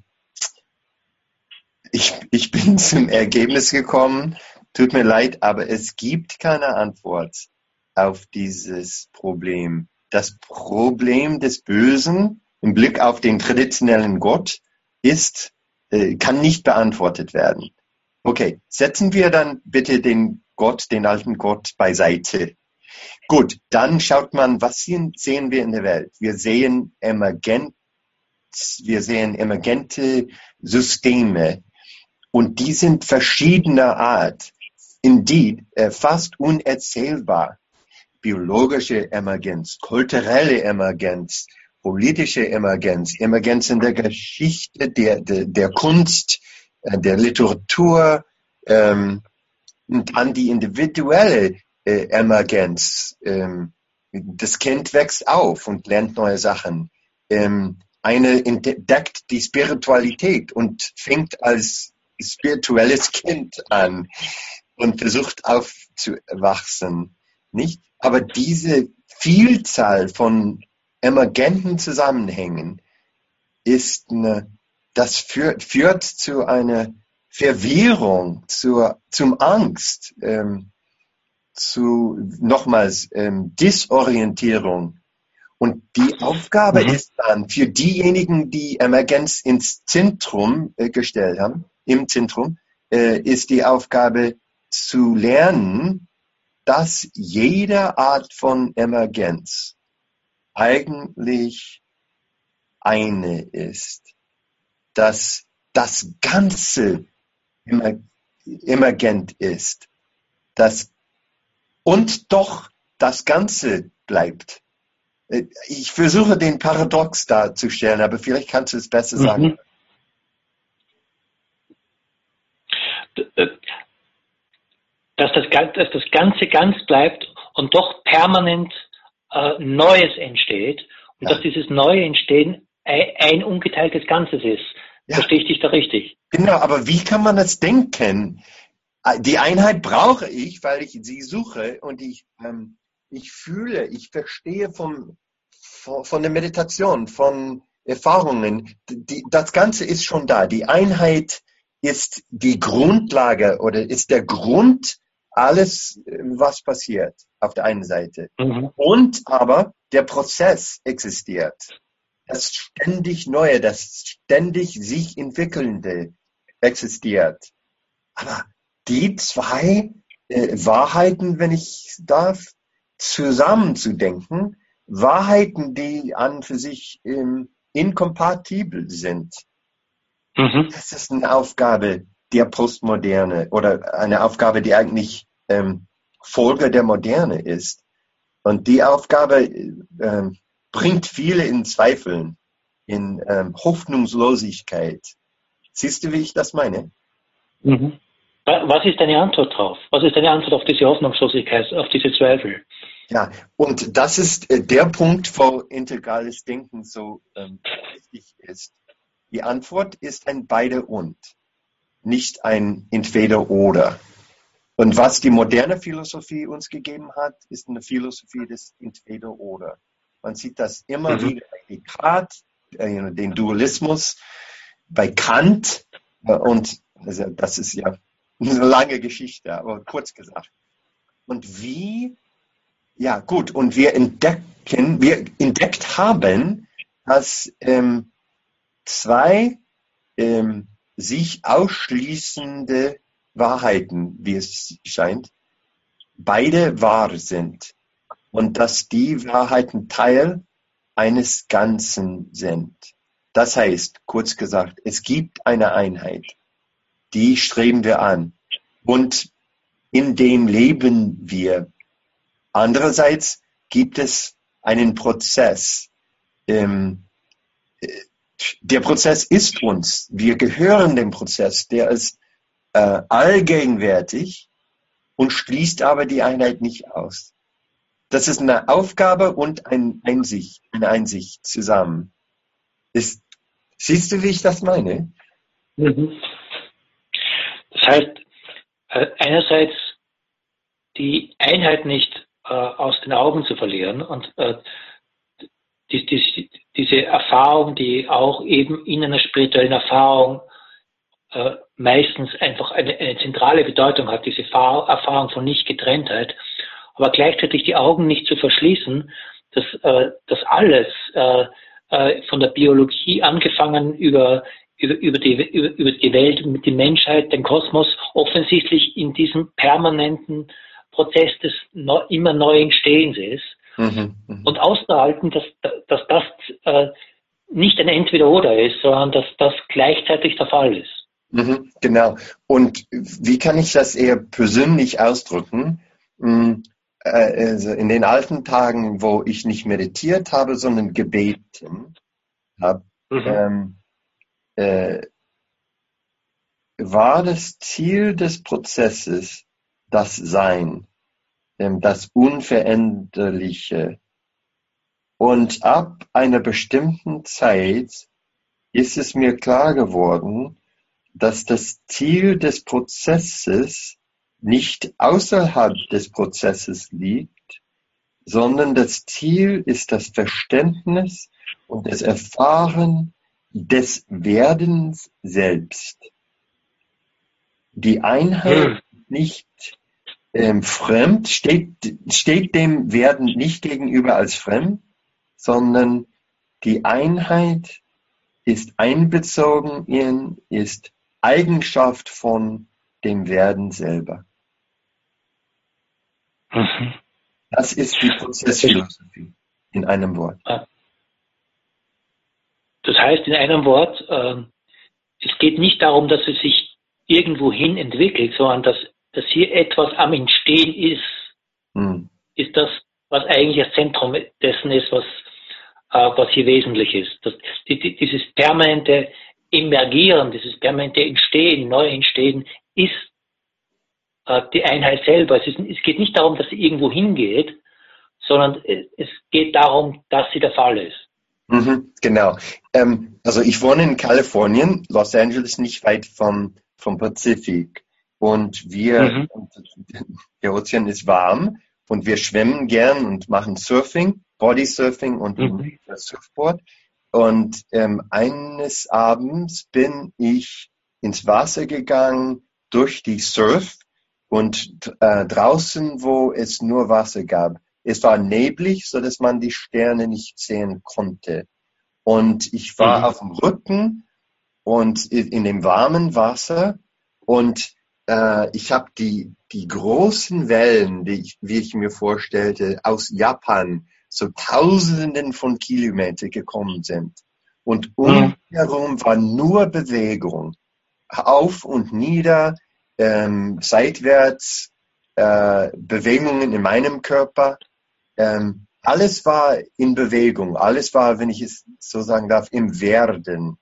ich, ich bin zum Ergebnis gekommen, tut mir leid, aber es gibt keine Antwort auf dieses Problem. Das Problem des Bösen im Blick auf den traditionellen Gott ist, äh, kann nicht beantwortet werden. Okay, setzen wir dann bitte den Gott, den alten Gott beiseite. Gut, dann schaut man, was sehen wir in der Welt? Wir sehen emergent, wir sehen emergente Systeme und die sind verschiedener Art. indeed äh, fast unerzählbar. Biologische Emergenz, kulturelle Emergenz, politische Emergenz, Emergenz in der Geschichte, der, der, der Kunst, äh, der Literatur, ähm, und dann die individuelle äh, Emergenz. Ähm, das Kind wächst auf und lernt neue Sachen. Ähm, eine entdeckt die Spiritualität und fängt als spirituelles Kind an und versucht aufzuwachsen, nicht? Aber diese Vielzahl von emergenten Zusammenhängen ist eine, das führt, führt zu einer Verwirrung, zur, zum Angst, ähm, zu nochmals ähm, Disorientierung. Und die Aufgabe Mhm. ist dann für diejenigen, die Emergenz ins Zentrum äh, gestellt haben, im Zentrum, äh, ist die Aufgabe zu lernen, dass jede Art von Emergenz eigentlich eine ist, dass das Ganze emer- emergent ist, dass und doch das Ganze bleibt. Äh, Ich versuche den Paradox darzustellen, aber vielleicht kannst du es besser sagen. Mhm. Dass das, Gan- dass das Ganze ganz bleibt und doch permanent äh, Neues entsteht und Ja. dass dieses neue Entstehen ein, ein ungeteiltes Ganzes ist. Ja. Verstehe ich dich da richtig? Genau, aber wie kann man das denken? Die Einheit brauche ich, weil ich sie suche und ich, ähm, ich fühle, ich verstehe vom, von, von der Meditation, von Erfahrungen. Die, das Ganze ist schon da. Die Einheit ist die Grundlage oder ist der Grund alles, was passiert auf der einen Seite. Mhm. Und aber der Prozess existiert. Das ständig Neue, das ständig sich entwickelnde existiert. Aber die zwei äh, Wahrheiten, wenn ich darf, zusammenzudenken, Wahrheiten, die an für sich ähm, inkompatibel sind. Mhm. Das ist eine Aufgabe der Postmoderne oder eine Aufgabe, die eigentlich ähm, Folge der Moderne ist. Und die Aufgabe ähm, bringt viele in Zweifeln, in ähm, Hoffnungslosigkeit. Siehst du, wie ich das meine? Mhm. Was ist deine Antwort drauf? Was ist deine Antwort auf diese Hoffnungslosigkeit, auf diese Zweifel? Ja, und das ist äh, der Punkt, wo integrales Denken so ähm, wichtig ist. Die Antwort ist ein Beide und, nicht ein Entweder-Oder. Und was die moderne Philosophie uns gegeben hat, ist eine Philosophie des Entweder-Oder. Man sieht das immer Mhm. wieder bei Descartes, äh, den Dualismus, bei Kant, äh, und also das ist ja eine lange Geschichte, aber kurz gesagt. Und wie, ja gut, und wir entdecken, wir entdeckt haben, dass ähm, zwei ähm, sich ausschließende Wahrheiten, wie es scheint, beide wahr sind und dass die Wahrheiten Teil eines Ganzen sind. Das heißt, kurz gesagt, es gibt eine Einheit, die streben wir an und in dem leben wir. Andererseits gibt es einen Prozess. Ähm, der Prozess ist uns. Wir gehören dem Prozess. Der ist äh, allgegenwärtig und schließt aber die Einheit nicht aus. Das ist eine Aufgabe und ein Einsicht, eine Einsicht zusammen. Ist, siehst du, wie ich das meine? Mhm. Das heißt, äh, einerseits die Einheit nicht äh, aus den Augen zu verlieren und äh, die, die, diese Erfahrung, die auch eben in einer spirituellen Erfahrung äh, meistens einfach eine, eine zentrale Bedeutung hat, diese Fahr- Erfahrung von Nicht-Getrenntheit, aber gleichzeitig die Augen nicht zu verschließen, dass, äh, dass alles äh, äh, von der Biologie angefangen über über, über, die, über, über die Welt, die Menschheit, den Kosmos, offensichtlich in diesem permanenten Prozess des no, immer neuen Stehens ist. Mhm, mh. Und auszuhalten, dass, dass das äh, nicht ein Entweder-Oder ist, sondern dass das gleichzeitig der Fall ist. Mhm, genau. Und wie kann ich das eher persönlich ausdrücken? Mm, äh, Also in den alten Tagen, wo ich nicht meditiert habe, sondern gebeten habe, Mhm. ähm, äh, war das Ziel des Prozesses das Sein, ähm, das Unveränderliche. Und ab einer bestimmten Zeit ist es mir klar geworden, dass das Ziel des Prozesses nicht außerhalb des Prozesses liegt, sondern das Ziel ist das Verständnis und das Erfahren des Werdens selbst. Die Einheit Mhm. nicht ähm, fremd, steht, steht dem Werden nicht gegenüber als fremd, sondern die Einheit ist einbezogen in, ist Eigenschaft von dem Werden selber. Mhm. Das ist die Prozessphilosophie in einem Wort. Das heißt in einem Wort, äh, es geht nicht darum, dass es sich irgendwohin entwickelt, sondern dass, dass hier etwas am Entstehen ist. Hm. Ist das, was eigentlich das Zentrum dessen ist, was, äh, was hier wesentlich ist. Das, die, die, dieses permanente Emergieren, dieses permanente Entstehen, Neuentstehen ist äh, die Einheit selber. Es, ist, es geht nicht darum, dass sie irgendwo hingeht, sondern es, es geht darum, dass sie der Fall ist. Mhm, genau. Ähm, also ich wohne in Kalifornien, Los Angeles nicht weit vom, vom Pazifik. Und wir, Mhm. der Ozean ist warm und wir schwimmen gern und machen Surfing, Bodysurfing und Mhm. das Surfboard. Und ähm, eines Abends bin ich ins Wasser gegangen durch die Surf und äh, draußen, wo es nur Wasser gab. Es war neblig, so dass man die Sterne nicht sehen konnte. Und ich war Mhm. auf dem Rücken und in dem warmen Wasser und äh, ich habe die, die großen Wellen, die ich, wie ich mir vorstellte, aus Japan, so Tausenden von Kilometern gekommen sind. Und um mich Mhm. herum war nur Bewegung, auf und nieder, ähm, seitwärts, äh, Bewegungen in meinem Körper. Ähm, alles war in Bewegung, alles war, wenn ich es so sagen darf, im Werden.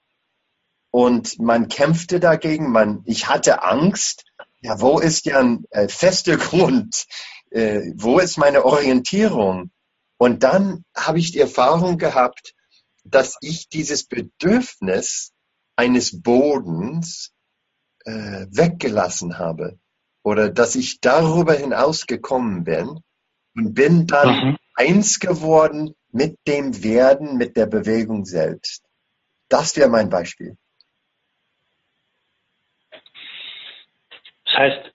Und man kämpfte dagegen, man, ich hatte Angst. Ja, wo ist ja ein äh, fester Grund? Äh, wo ist meine Orientierung? Und dann habe ich die Erfahrung gehabt, dass ich dieses Bedürfnis eines Bodens äh, weggelassen habe. Oder dass ich darüber hinaus gekommen bin und bin dann Mhm. eins geworden mit dem Werden, mit der Bewegung selbst. Das wäre mein Beispiel. Das heißt,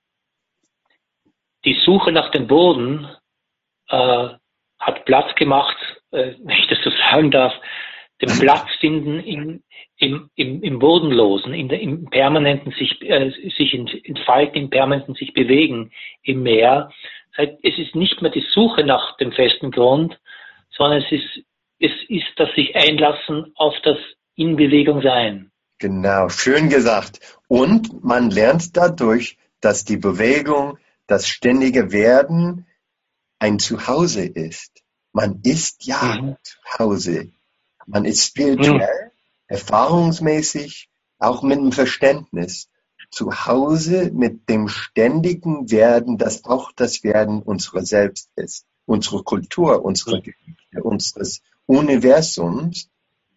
die Suche nach dem Boden äh, hat Platz gemacht, äh, wenn ich das so sagen darf, den Platz finden im, im, im, im Bodenlosen, in der, im permanenten sich, äh, sich entfalten, im permanenten sich bewegen im Meer. Das heißt, es ist nicht mehr die Suche nach dem festen Grund, sondern es ist, es ist das sich einlassen auf das in Bewegung sein. Genau, schön gesagt. Und man lernt dadurch, dass die Bewegung, das ständige Werden ein Zuhause ist. Man ist ja Mhm. zu Hause. Man ist Mhm. spirituell, erfahrungsmäßig, auch mit dem Verständnis. Zu Hause mit dem ständigen Werden, das auch das Werden unserer selbst ist. Unsere Kultur, unsere Geschichte, unseres Universums.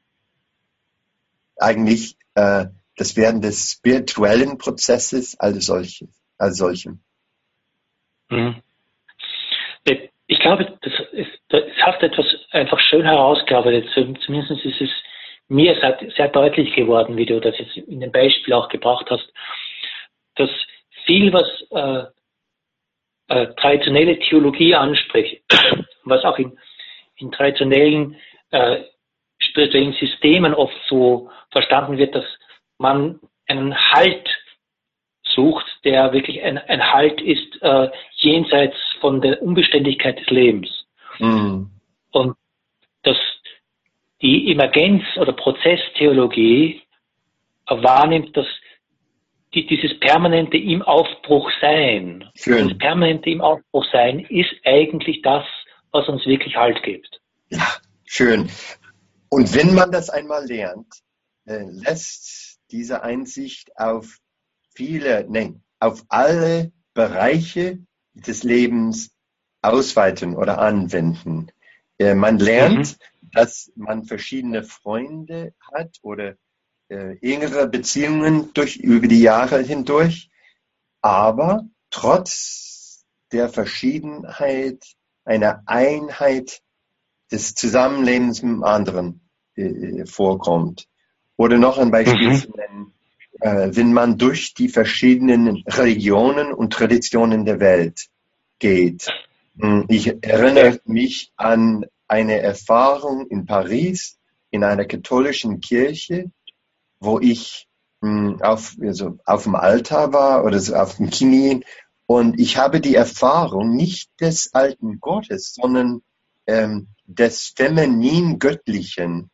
Eigentlich äh, das Werden des spirituellen Prozesses als solches, als solchem. Mhm. Ich glaube, das ist, das hast etwas einfach schön herausgearbeitet. Zumindest ist es mir sehr, sehr deutlich geworden, wie du das jetzt in dem Beispiel auch gebracht hast, dass viel, was äh, äh, traditionelle Theologie anspricht, was auch in, in traditionellen äh, spirituellen Systemen oft so verstanden wird, dass man einen Halt sucht, der wirklich ein, ein Halt ist äh, jenseits von der Unbeständigkeit des Lebens. Mm. Und dass die Emergenz- oder Prozesstheologie wahrnimmt, dass die, dieses permanente im Aufbruch sein, Schön. dieses permanente im Aufbruch sein ist eigentlich das, was uns wirklich Halt gibt. Ja, schön. Und wenn man das einmal lernt, äh, lässt diese Einsicht auf viele, nein, auf alle Bereiche des Lebens ausweiten oder anwenden. Äh, man lernt, mhm. dass man verschiedene Freunde hat oder äh, engere Beziehungen durch, über die Jahre hindurch, aber trotz der Verschiedenheit eine Einheit des Zusammenlebens mit dem anderen äh, vorkommt. Oder noch ein Beispiel mhm. zu nennen, äh, wenn man durch die verschiedenen Religionen und Traditionen der Welt geht. Ich erinnere mich an eine Erfahrung in Paris in einer katholischen Kirche, wo ich mh, auf, also auf dem Altar war oder so auf dem Knie, und ich habe die Erfahrung nicht des alten Gottes, sondern ähm, des feminin Göttlichen,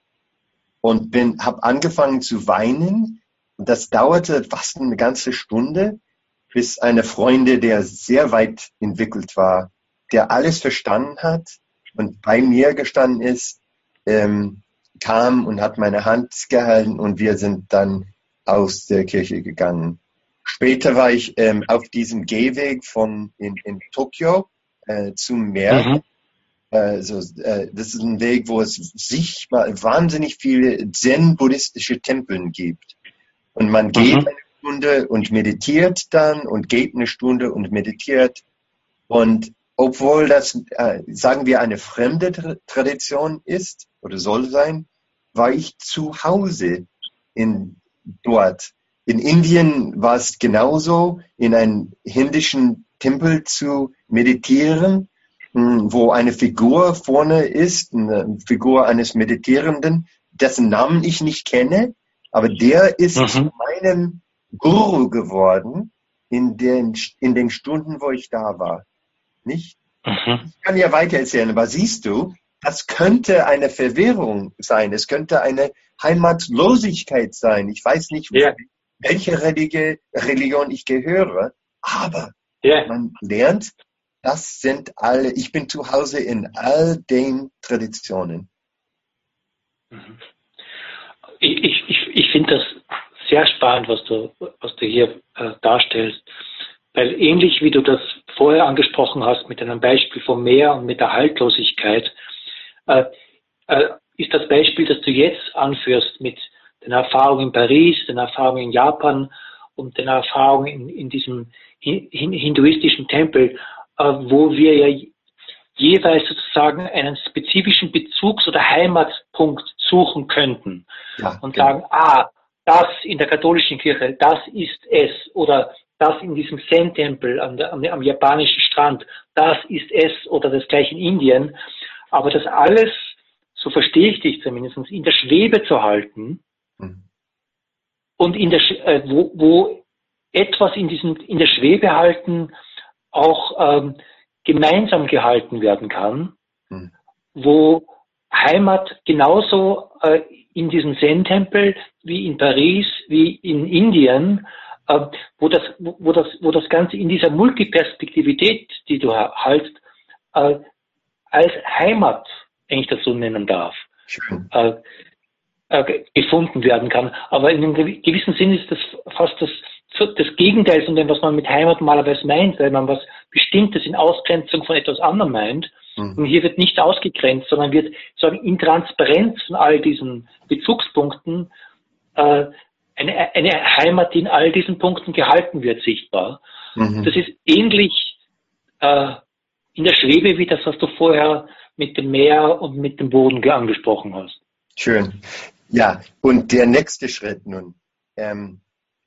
und bin, habe angefangen zu weinen, und das dauerte fast eine ganze Stunde, bis eine Freundin, der sehr weit entwickelt war, der alles verstanden hat und bei mir gestanden ist, ähm, kam und hat meine Hand gehalten, und wir sind dann aus der Kirche gegangen. Später war ich ähm, auf diesem Gehweg von in, in Tokio äh, zum Meer. Mhm. Also, äh, das ist ein Weg, wo es sichtbar wahnsinnig viele zen-buddhistische Tempel gibt. Und man geht mhm. eine Stunde und meditiert dann und geht eine Stunde und meditiert. Und obwohl das, äh, sagen wir, eine fremde Tra- Tradition ist oder soll sein, war ich zu Hause in dort. In Indien war es genauso, in einem indischen Tempel zu meditieren, wo eine Figur vorne ist, eine Figur eines Meditierenden, dessen Namen ich nicht kenne, aber der ist mhm. zu meinem Guru geworden in den, in den Stunden, wo ich da war. Nicht? Mhm. Ich kann ja weiter erzählen, aber siehst du, das könnte eine Verwirrung sein, es könnte eine Heimatlosigkeit sein. Ich weiß nicht, yeah. welche Religie, Religion ich gehöre, aber yeah. man lernt, das sind alle, ich bin zu Hause in all den Traditionen. Ich, ich, ich finde das sehr spannend, was du, was du hier äh, darstellst, weil ähnlich wie du das vorher angesprochen hast mit einem Beispiel vom Meer und mit der Haltlosigkeit, äh, äh, ist das Beispiel, das du jetzt anführst mit den Erfahrungen in Paris, den Erfahrungen in Japan und den Erfahrungen in, in diesem hin, hinduistischen Tempel, äh, wo wir ja jeweils sozusagen einen spezifischen Bezugs- oder Heimatpunkt suchen könnten ja, und genau. sagen, ah, das in der katholischen Kirche, das ist es, oder das in diesem Zen-Tempel am, am, am japanischen Strand, das ist es, oder das gleiche in Indien, aber das alles, so verstehe ich dich zumindest, in der Schwebe zu halten mhm. und in der, äh, wo, wo etwas in diesem, in der Schwebe halten auch ähm, gemeinsam gehalten werden kann, mhm. wo Heimat genauso äh, in diesem Zen-Tempel wie in Paris, wie in Indien, äh, wo das, wo das, wo das Ganze in dieser Multiperspektivität, die du hast, äh, als Heimat, wenn ich das so nennen darf, äh, äh, gefunden werden kann. Aber in einem gewissen Sinn ist das fast das, das Gegenteil von dem, was man mit Heimat normalerweise meint, weil man was Bestimmtes in Ausgrenzung von etwas anderem meint. Mhm. Und hier wird nicht ausgegrenzt, sondern wird sagen, in Transparenz von all diesen Bezugspunkten äh, eine, eine Heimat, die in all diesen Punkten gehalten wird, sichtbar. Mhm. Das ist ähnlich äh, in der Schwebe wie das, was du vorher mit dem Meer und mit dem Boden angesprochen hast. Schön. Ja, und der nächste Schritt nun. Ähm,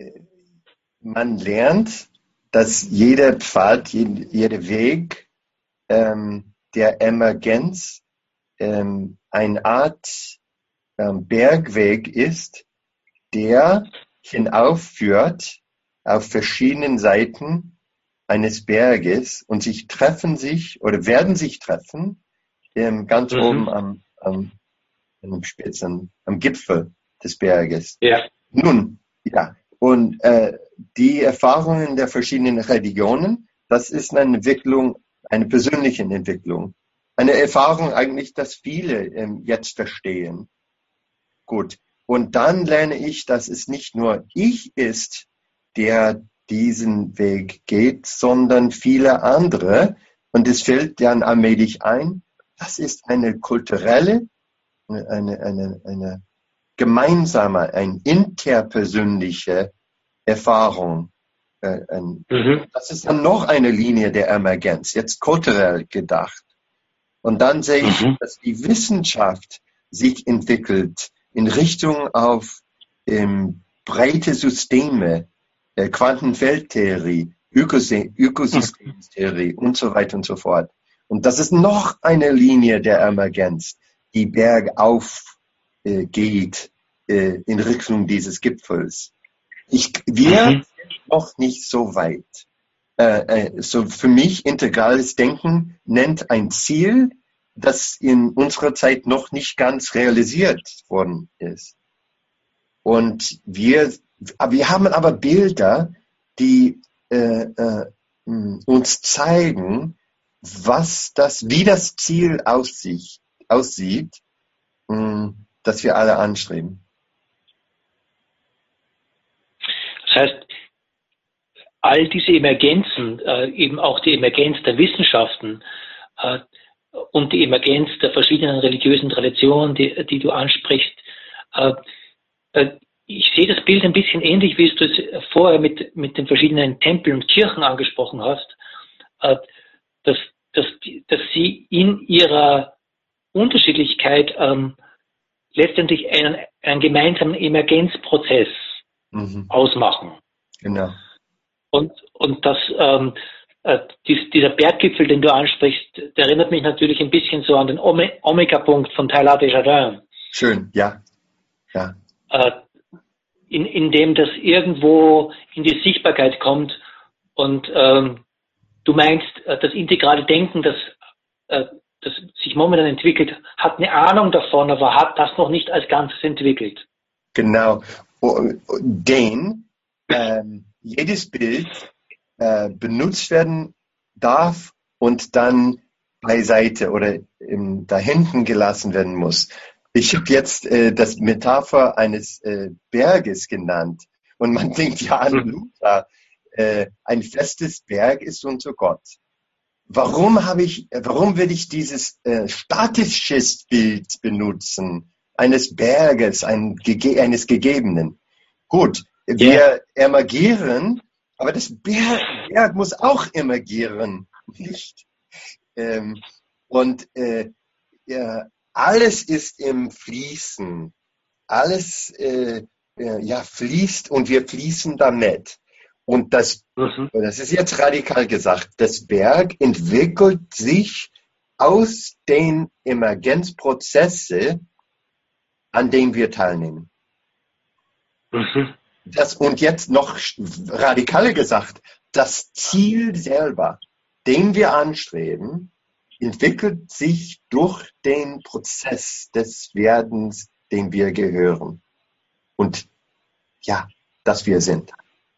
man lernt, dass jeder Pfad, jede, jeder Weg ähm, der Emergenz ähm, eine Art ähm, Bergweg ist, der hinaufführt auf verschiedenen Seiten eines Berges, und sich treffen sich oder werden sich treffen ähm, ganz mhm. oben am, am, am Spitzen, am Gipfel des Berges. Ja. Nun, ja, und äh, die Erfahrungen der verschiedenen Religionen, das ist eine Entwicklung, eine persönliche Entwicklung. Eine Erfahrung eigentlich, dass viele ähm, jetzt verstehen. Gut. Und dann lerne ich, dass es nicht nur ich ist, der diesen Weg geht, sondern viele andere. Und es fällt dann allmählich ein, das ist eine kulturelle, eine, eine, eine gemeinsame, eine interpersönliche Erfahrung. Äh, ein, mhm. Das ist dann noch eine Linie der Emergenz, jetzt kulturell gedacht. Und dann sehe ich, mhm. dass die Wissenschaft sich entwickelt in Richtung auf ähm, breite Systeme, äh, Quantenfeldtheorie, Ökosy- Ökosystemtheorie und so weiter und so fort. Und das ist noch eine Linie der Emergenz, die bergauf äh, geht äh, in Richtung dieses Gipfels. Ich, wir mhm. sind noch nicht so weit. Äh, äh, so für mich integrales Denken nennt ein Ziel, das in unserer Zeit noch nicht ganz realisiert worden ist. Und wir, wir haben aber Bilder, die äh, äh, uns zeigen, was das, wie das Ziel aussieht, aussieht, mh, das wir alle anstreben. Das heißt, all diese Emergenzen, äh, eben auch die Emergenz der Wissenschaften äh, und die Emergenz der verschiedenen religiösen Traditionen, die, die du ansprichst, äh, äh, ich sehe das Bild ein bisschen ähnlich, wie du es vorher mit, mit den verschiedenen Tempeln und Kirchen angesprochen hast, äh, dass, dass, dass sie in ihrer Unterschiedlichkeit ähm, letztendlich einen, einen gemeinsamen Emergenzprozess mhm. ausmachen. Genau. Und, und das, ähm, äh, dies, dieser Berggipfel, den du ansprichst, der erinnert mich natürlich ein bisschen so an den Ome- Omega-Punkt von Teilhard de Chardin. Schön, ja. ja. Äh, in, in dem das irgendwo in die Sichtbarkeit kommt und ähm, du meinst, äh, das integrale Denken, das, äh, das sich momentan entwickelt, hat eine Ahnung davon, aber hat das noch nicht als Ganzes entwickelt. Genau. Den ähm, jedes Bild äh, benutzt werden darf und dann beiseite oder im, da hinten gelassen werden muss. Ich habe jetzt äh, das Metapher eines äh, Berges genannt und man denkt ja an Luther, äh, ein festes Berg ist unser Gott. Warum habe ich, warum will ich dieses äh, statisches Bild benutzen eines Berges, ein, gege- eines Gegebenen? Gut, wir yeah. emergieren, aber das Berg, Berg muss auch emergieren, nicht? Ähm, und äh, ja, alles ist im Fließen. Alles äh, äh, ja, fließt und wir fließen damit. Und das, mhm. das ist jetzt radikal gesagt, das Berg entwickelt sich aus den Emergenzprozessen, an denen wir teilnehmen. Mhm. Das, und jetzt noch radikaler gesagt, das Ziel selber, den wir anstreben, entwickelt sich durch den Prozess des Werdens, den wir gehören. Und ja, dass wir sind.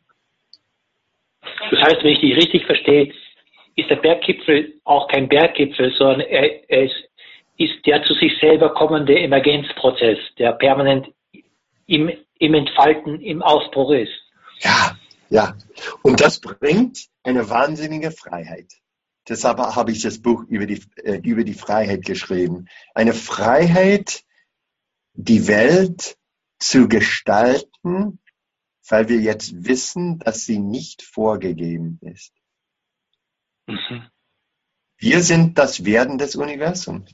Das heißt, wenn ich dich richtig verstehe, ist der Berggipfel auch kein Berggipfel, sondern er, er ist, ist der zu sich selber kommende Emergenzprozess, der permanent im, im Entfalten, im Aufbruch ist. Ja, ja. Und das bringt eine wahnsinnige Freiheit. Deshalb habe ich das Buch über die, äh, über die Freiheit geschrieben. Eine Freiheit, die Welt zu gestalten, weil wir jetzt wissen, dass sie nicht vorgegeben ist. Mhm. Wir sind das Werden des Universums.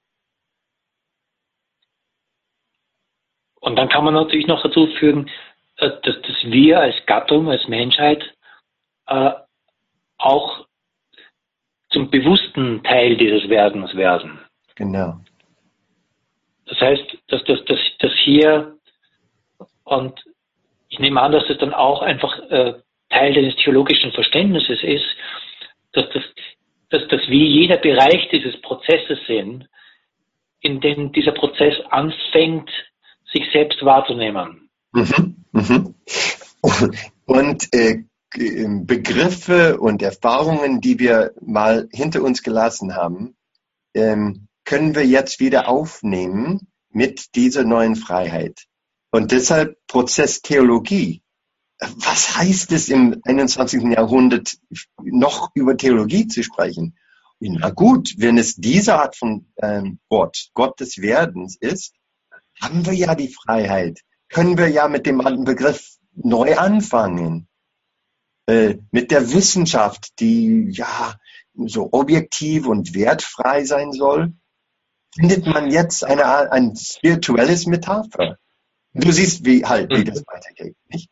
Und dann kann man natürlich noch dazu fügen, dass, dass wir als Gattung, als Menschheit äh, auch zum bewussten Teil dieses Werdens werden. Genau. Das heißt, dass das dass, dass hier, und ich nehme an, dass das dann auch einfach äh, Teil des theologischen Verständnisses ist, dass das dass das wie jeder Bereich dieses Prozesses sind, in dem dieser Prozess anfängt, sich selbst wahrzunehmen. Mhm, mhm. Und äh, Begriffe und Erfahrungen, die wir mal hinter uns gelassen haben, ähm, können wir jetzt wieder aufnehmen mit dieser neuen Freiheit. Und deshalb Prozess Theologie. Was heißt es im einundzwanzigsten Jahrhundert noch über Theologie zu sprechen? Na gut, wenn es diese Art von ähm, Gott, Gott des Werdens ist, haben wir ja die Freiheit. Können wir ja mit dem alten Begriff neu anfangen. Äh, mit der Wissenschaft, die ja so objektiv und wertfrei sein soll, findet man jetzt eine, ein spirituelles Metapher. Du siehst, wie halt, wie das weitergeht, nicht?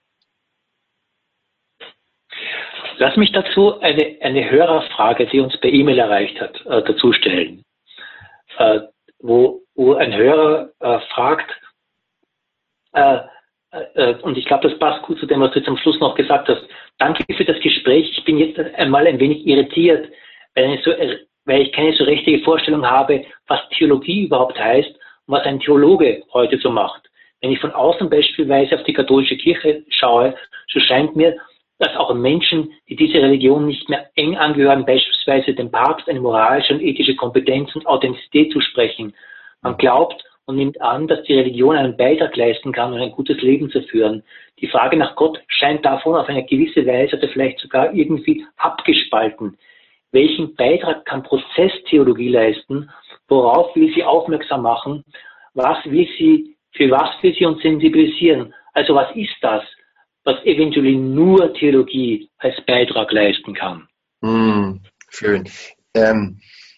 Lass mich dazu eine, eine Hörerfrage, die uns per E-Mail erreicht hat, äh, dazu stellen. Äh, wo, wo ein Hörer äh, fragt, äh, äh, und ich glaube, das passt gut zu dem, was du jetzt am Schluss noch gesagt hast. Danke für das Gespräch. Ich bin jetzt einmal ein wenig irritiert, weil ich, so, weil ich keine so richtige Vorstellung habe, was Theologie überhaupt heißt und was ein Theologe heute so macht. Wenn ich von außen beispielsweise auf die katholische Kirche schaue, so scheint mir, dass auch Menschen, die diese Religion nicht mehr eng angehören, beispielsweise dem Papst eine moralische und ethische Kompetenz und Authentizität zusprechen. Man glaubt und nimmt an, dass die Religion einen Beitrag leisten kann, um ein gutes Leben zu führen. Die Frage nach Gott scheint davon auf eine gewisse Weise oder vielleicht sogar irgendwie abgespalten. Welchen Beitrag kann Prozesstheologie leisten? Worauf will sie aufmerksam machen? Was will sie, für was will sie uns sensibilisieren? Also was ist das, was eventuell nur Theologie als Beitrag leisten kann? Mm, schön. Ähm,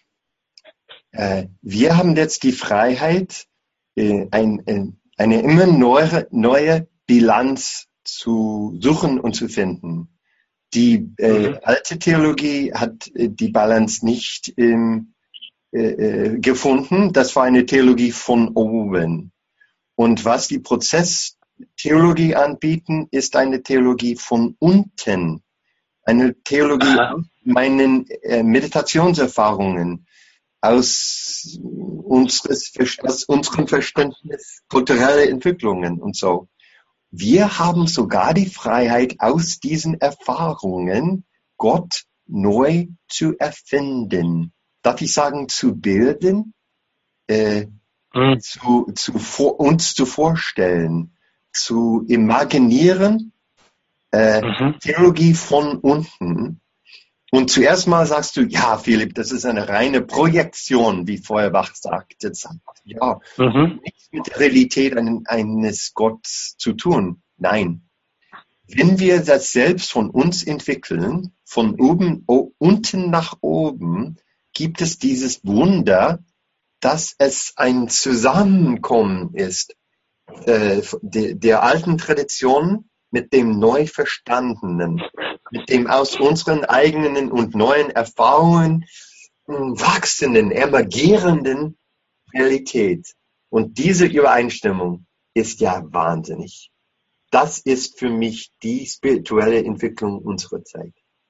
äh, wir haben jetzt die Freiheit, äh, ein, äh, eine immer neue, neue Bilanz zu suchen und zu finden. Die äh, mhm. alte Theologie hat äh, die Balance nicht ähm, äh, gefunden. Das war eine Theologie von oben. Und was die Prozesstheologie anbieten, ist eine Theologie von unten. Eine Theologie aus meinen äh, Meditationserfahrungen, aus, unseres, aus unserem Verständnis kulturelle Entwicklungen und so. Wir haben sogar die Freiheit, aus diesen Erfahrungen Gott neu zu erfinden. Darf ich sagen, zu bilden, äh, mhm. zu, zu vor, uns zu vorstellen, zu imaginieren, äh, mhm. Theologie von unten. Und zuerst mal sagst du, ja, Philipp, das ist eine reine Projektion, wie Feuerbach sagt. Jetzt, ja, mhm. nichts mit der Realität eines Gottes zu tun. Nein. Wenn wir das selbst von uns entwickeln, von oben, oh, unten nach oben, gibt es dieses Wunder, dass es ein Zusammenkommen ist äh, der, der alten Tradition mit dem neu Verstandenen, mit dem aus unseren eigenen und neuen Erfahrungen wachsenden, emergierenden Realität. Und diese Übereinstimmung ist ja wahnsinnig. Das ist für mich die spirituelle Entwicklung unserer Zeit.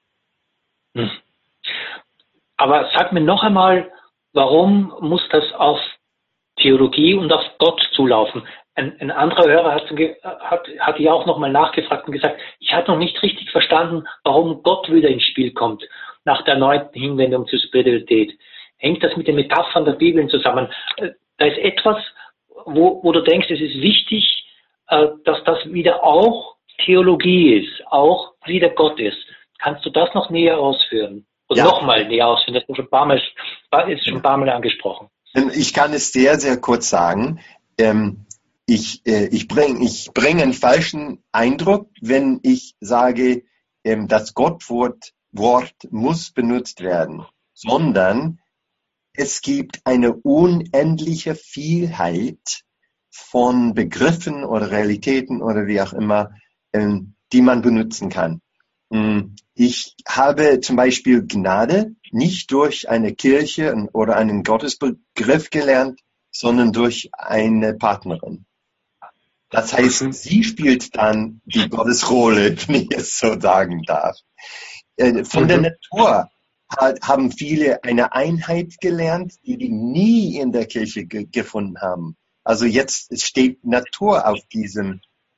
Aber sag mir noch einmal, warum muss das auf Theologie und auf Gott zulaufen? Ein, ein anderer Hörer hat, hat, hat ja auch nochmal nachgefragt und gesagt, ich habe noch nicht richtig verstanden, warum Gott wieder ins Spiel kommt, nach der erneuten Hinwendung zur Spiritualität. Hängt das mit den Metaphern der Bibel zusammen? Da ist etwas, wo, wo du denkst, es ist wichtig, dass das wieder auch Theologie ist, auch wieder Gott ist. Kannst du das noch näher ausführen? Oder ja. nochmal näher ausführen? Das ist schon ein paar Mal, ist schon ein paar Mal angesprochen. Ich kann es sehr, sehr kurz sagen. Ähm, Ich, äh, ich bringe ich bring einen falschen Eindruck, wenn ich sage, ähm, das Gottwort Wort muss benutzt werden, sondern es gibt eine unendliche Vielheit von Begriffen oder Realitäten oder wie auch immer, ähm, die man benutzen kann. Ich habe zum Beispiel Gnade nicht durch eine Kirche oder einen Gottesbegriff gelernt, sondern durch eine Partnerin. Das heißt, sie spielt dann die Gottesrolle, wenn ich es so sagen darf. Von mhm. der Natur haben viele eine Einheit gelernt, die die nie in der Kirche ge- gefunden haben. Also jetzt steht Natur auf diesem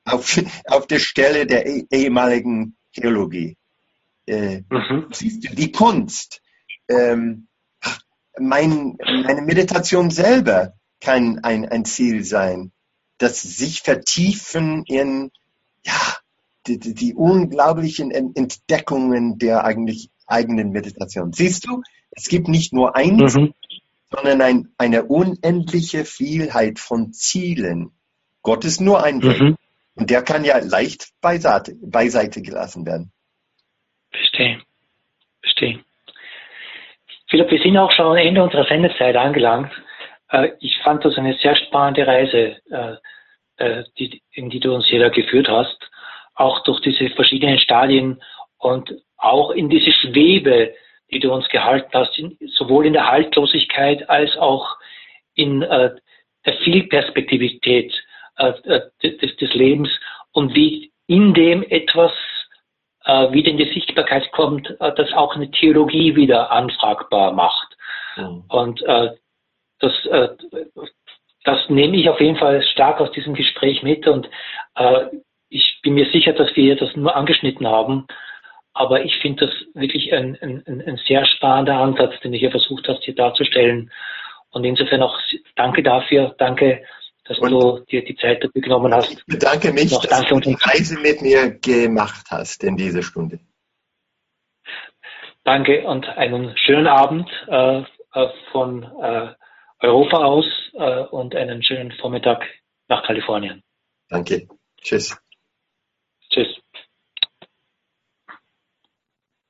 auf, auf der Stelle der eh, ehemaligen Theologie. Äh, Mhm. Siehst du, die Kunst, ähm, mein, meine Meditation selber kann ein, ein Ziel sein, das sich vertiefen in ja, die, die, die unglaublichen Entdeckungen der eigentlich eigenen Meditation. Siehst du, es gibt nicht nur eins, Mhm. sondern ein, eine unendliche Vielheit von Zielen. Gott ist nur ein Weg. Mhm. Und der kann ja leicht beiseite, beiseite gelassen werden. Verstehe. Verstehe. Philipp, wir sind auch schon am Ende unserer Sendezeit angelangt. Äh, ich fand das eine sehr spannende Reise, äh, äh, die, in die du uns hier da geführt hast. Auch durch diese verschiedenen Stadien und auch in diese Schwebe, die du uns gehalten hast, in, sowohl in der Haltlosigkeit als auch in äh, der Vielperspektivität äh, des, des Lebens und wie in dem etwas äh, wieder in die Sichtbarkeit kommt, äh, das auch eine Theologie wieder anfragbar macht. Mhm. Und äh, das, äh, das nehme ich auf jeden Fall stark aus diesem Gespräch mit und äh, ich bin mir sicher, dass wir das nur angeschnitten haben, aber ich finde das wirklich ein, ein, ein sehr spannender Ansatz, den du hier versucht hast, hier darzustellen. Und insofern auch danke dafür, danke, dass Und du dir die Zeit dafür genommen hast. ich bedanke mich, Noch dass danke du die und Reise mit mir gemacht hast in dieser Stunde. danke und einen schönen Abend äh, von äh, Europa aus äh, und einen schönen Vormittag nach Kalifornien. Danke. Tschüss. Tschüss.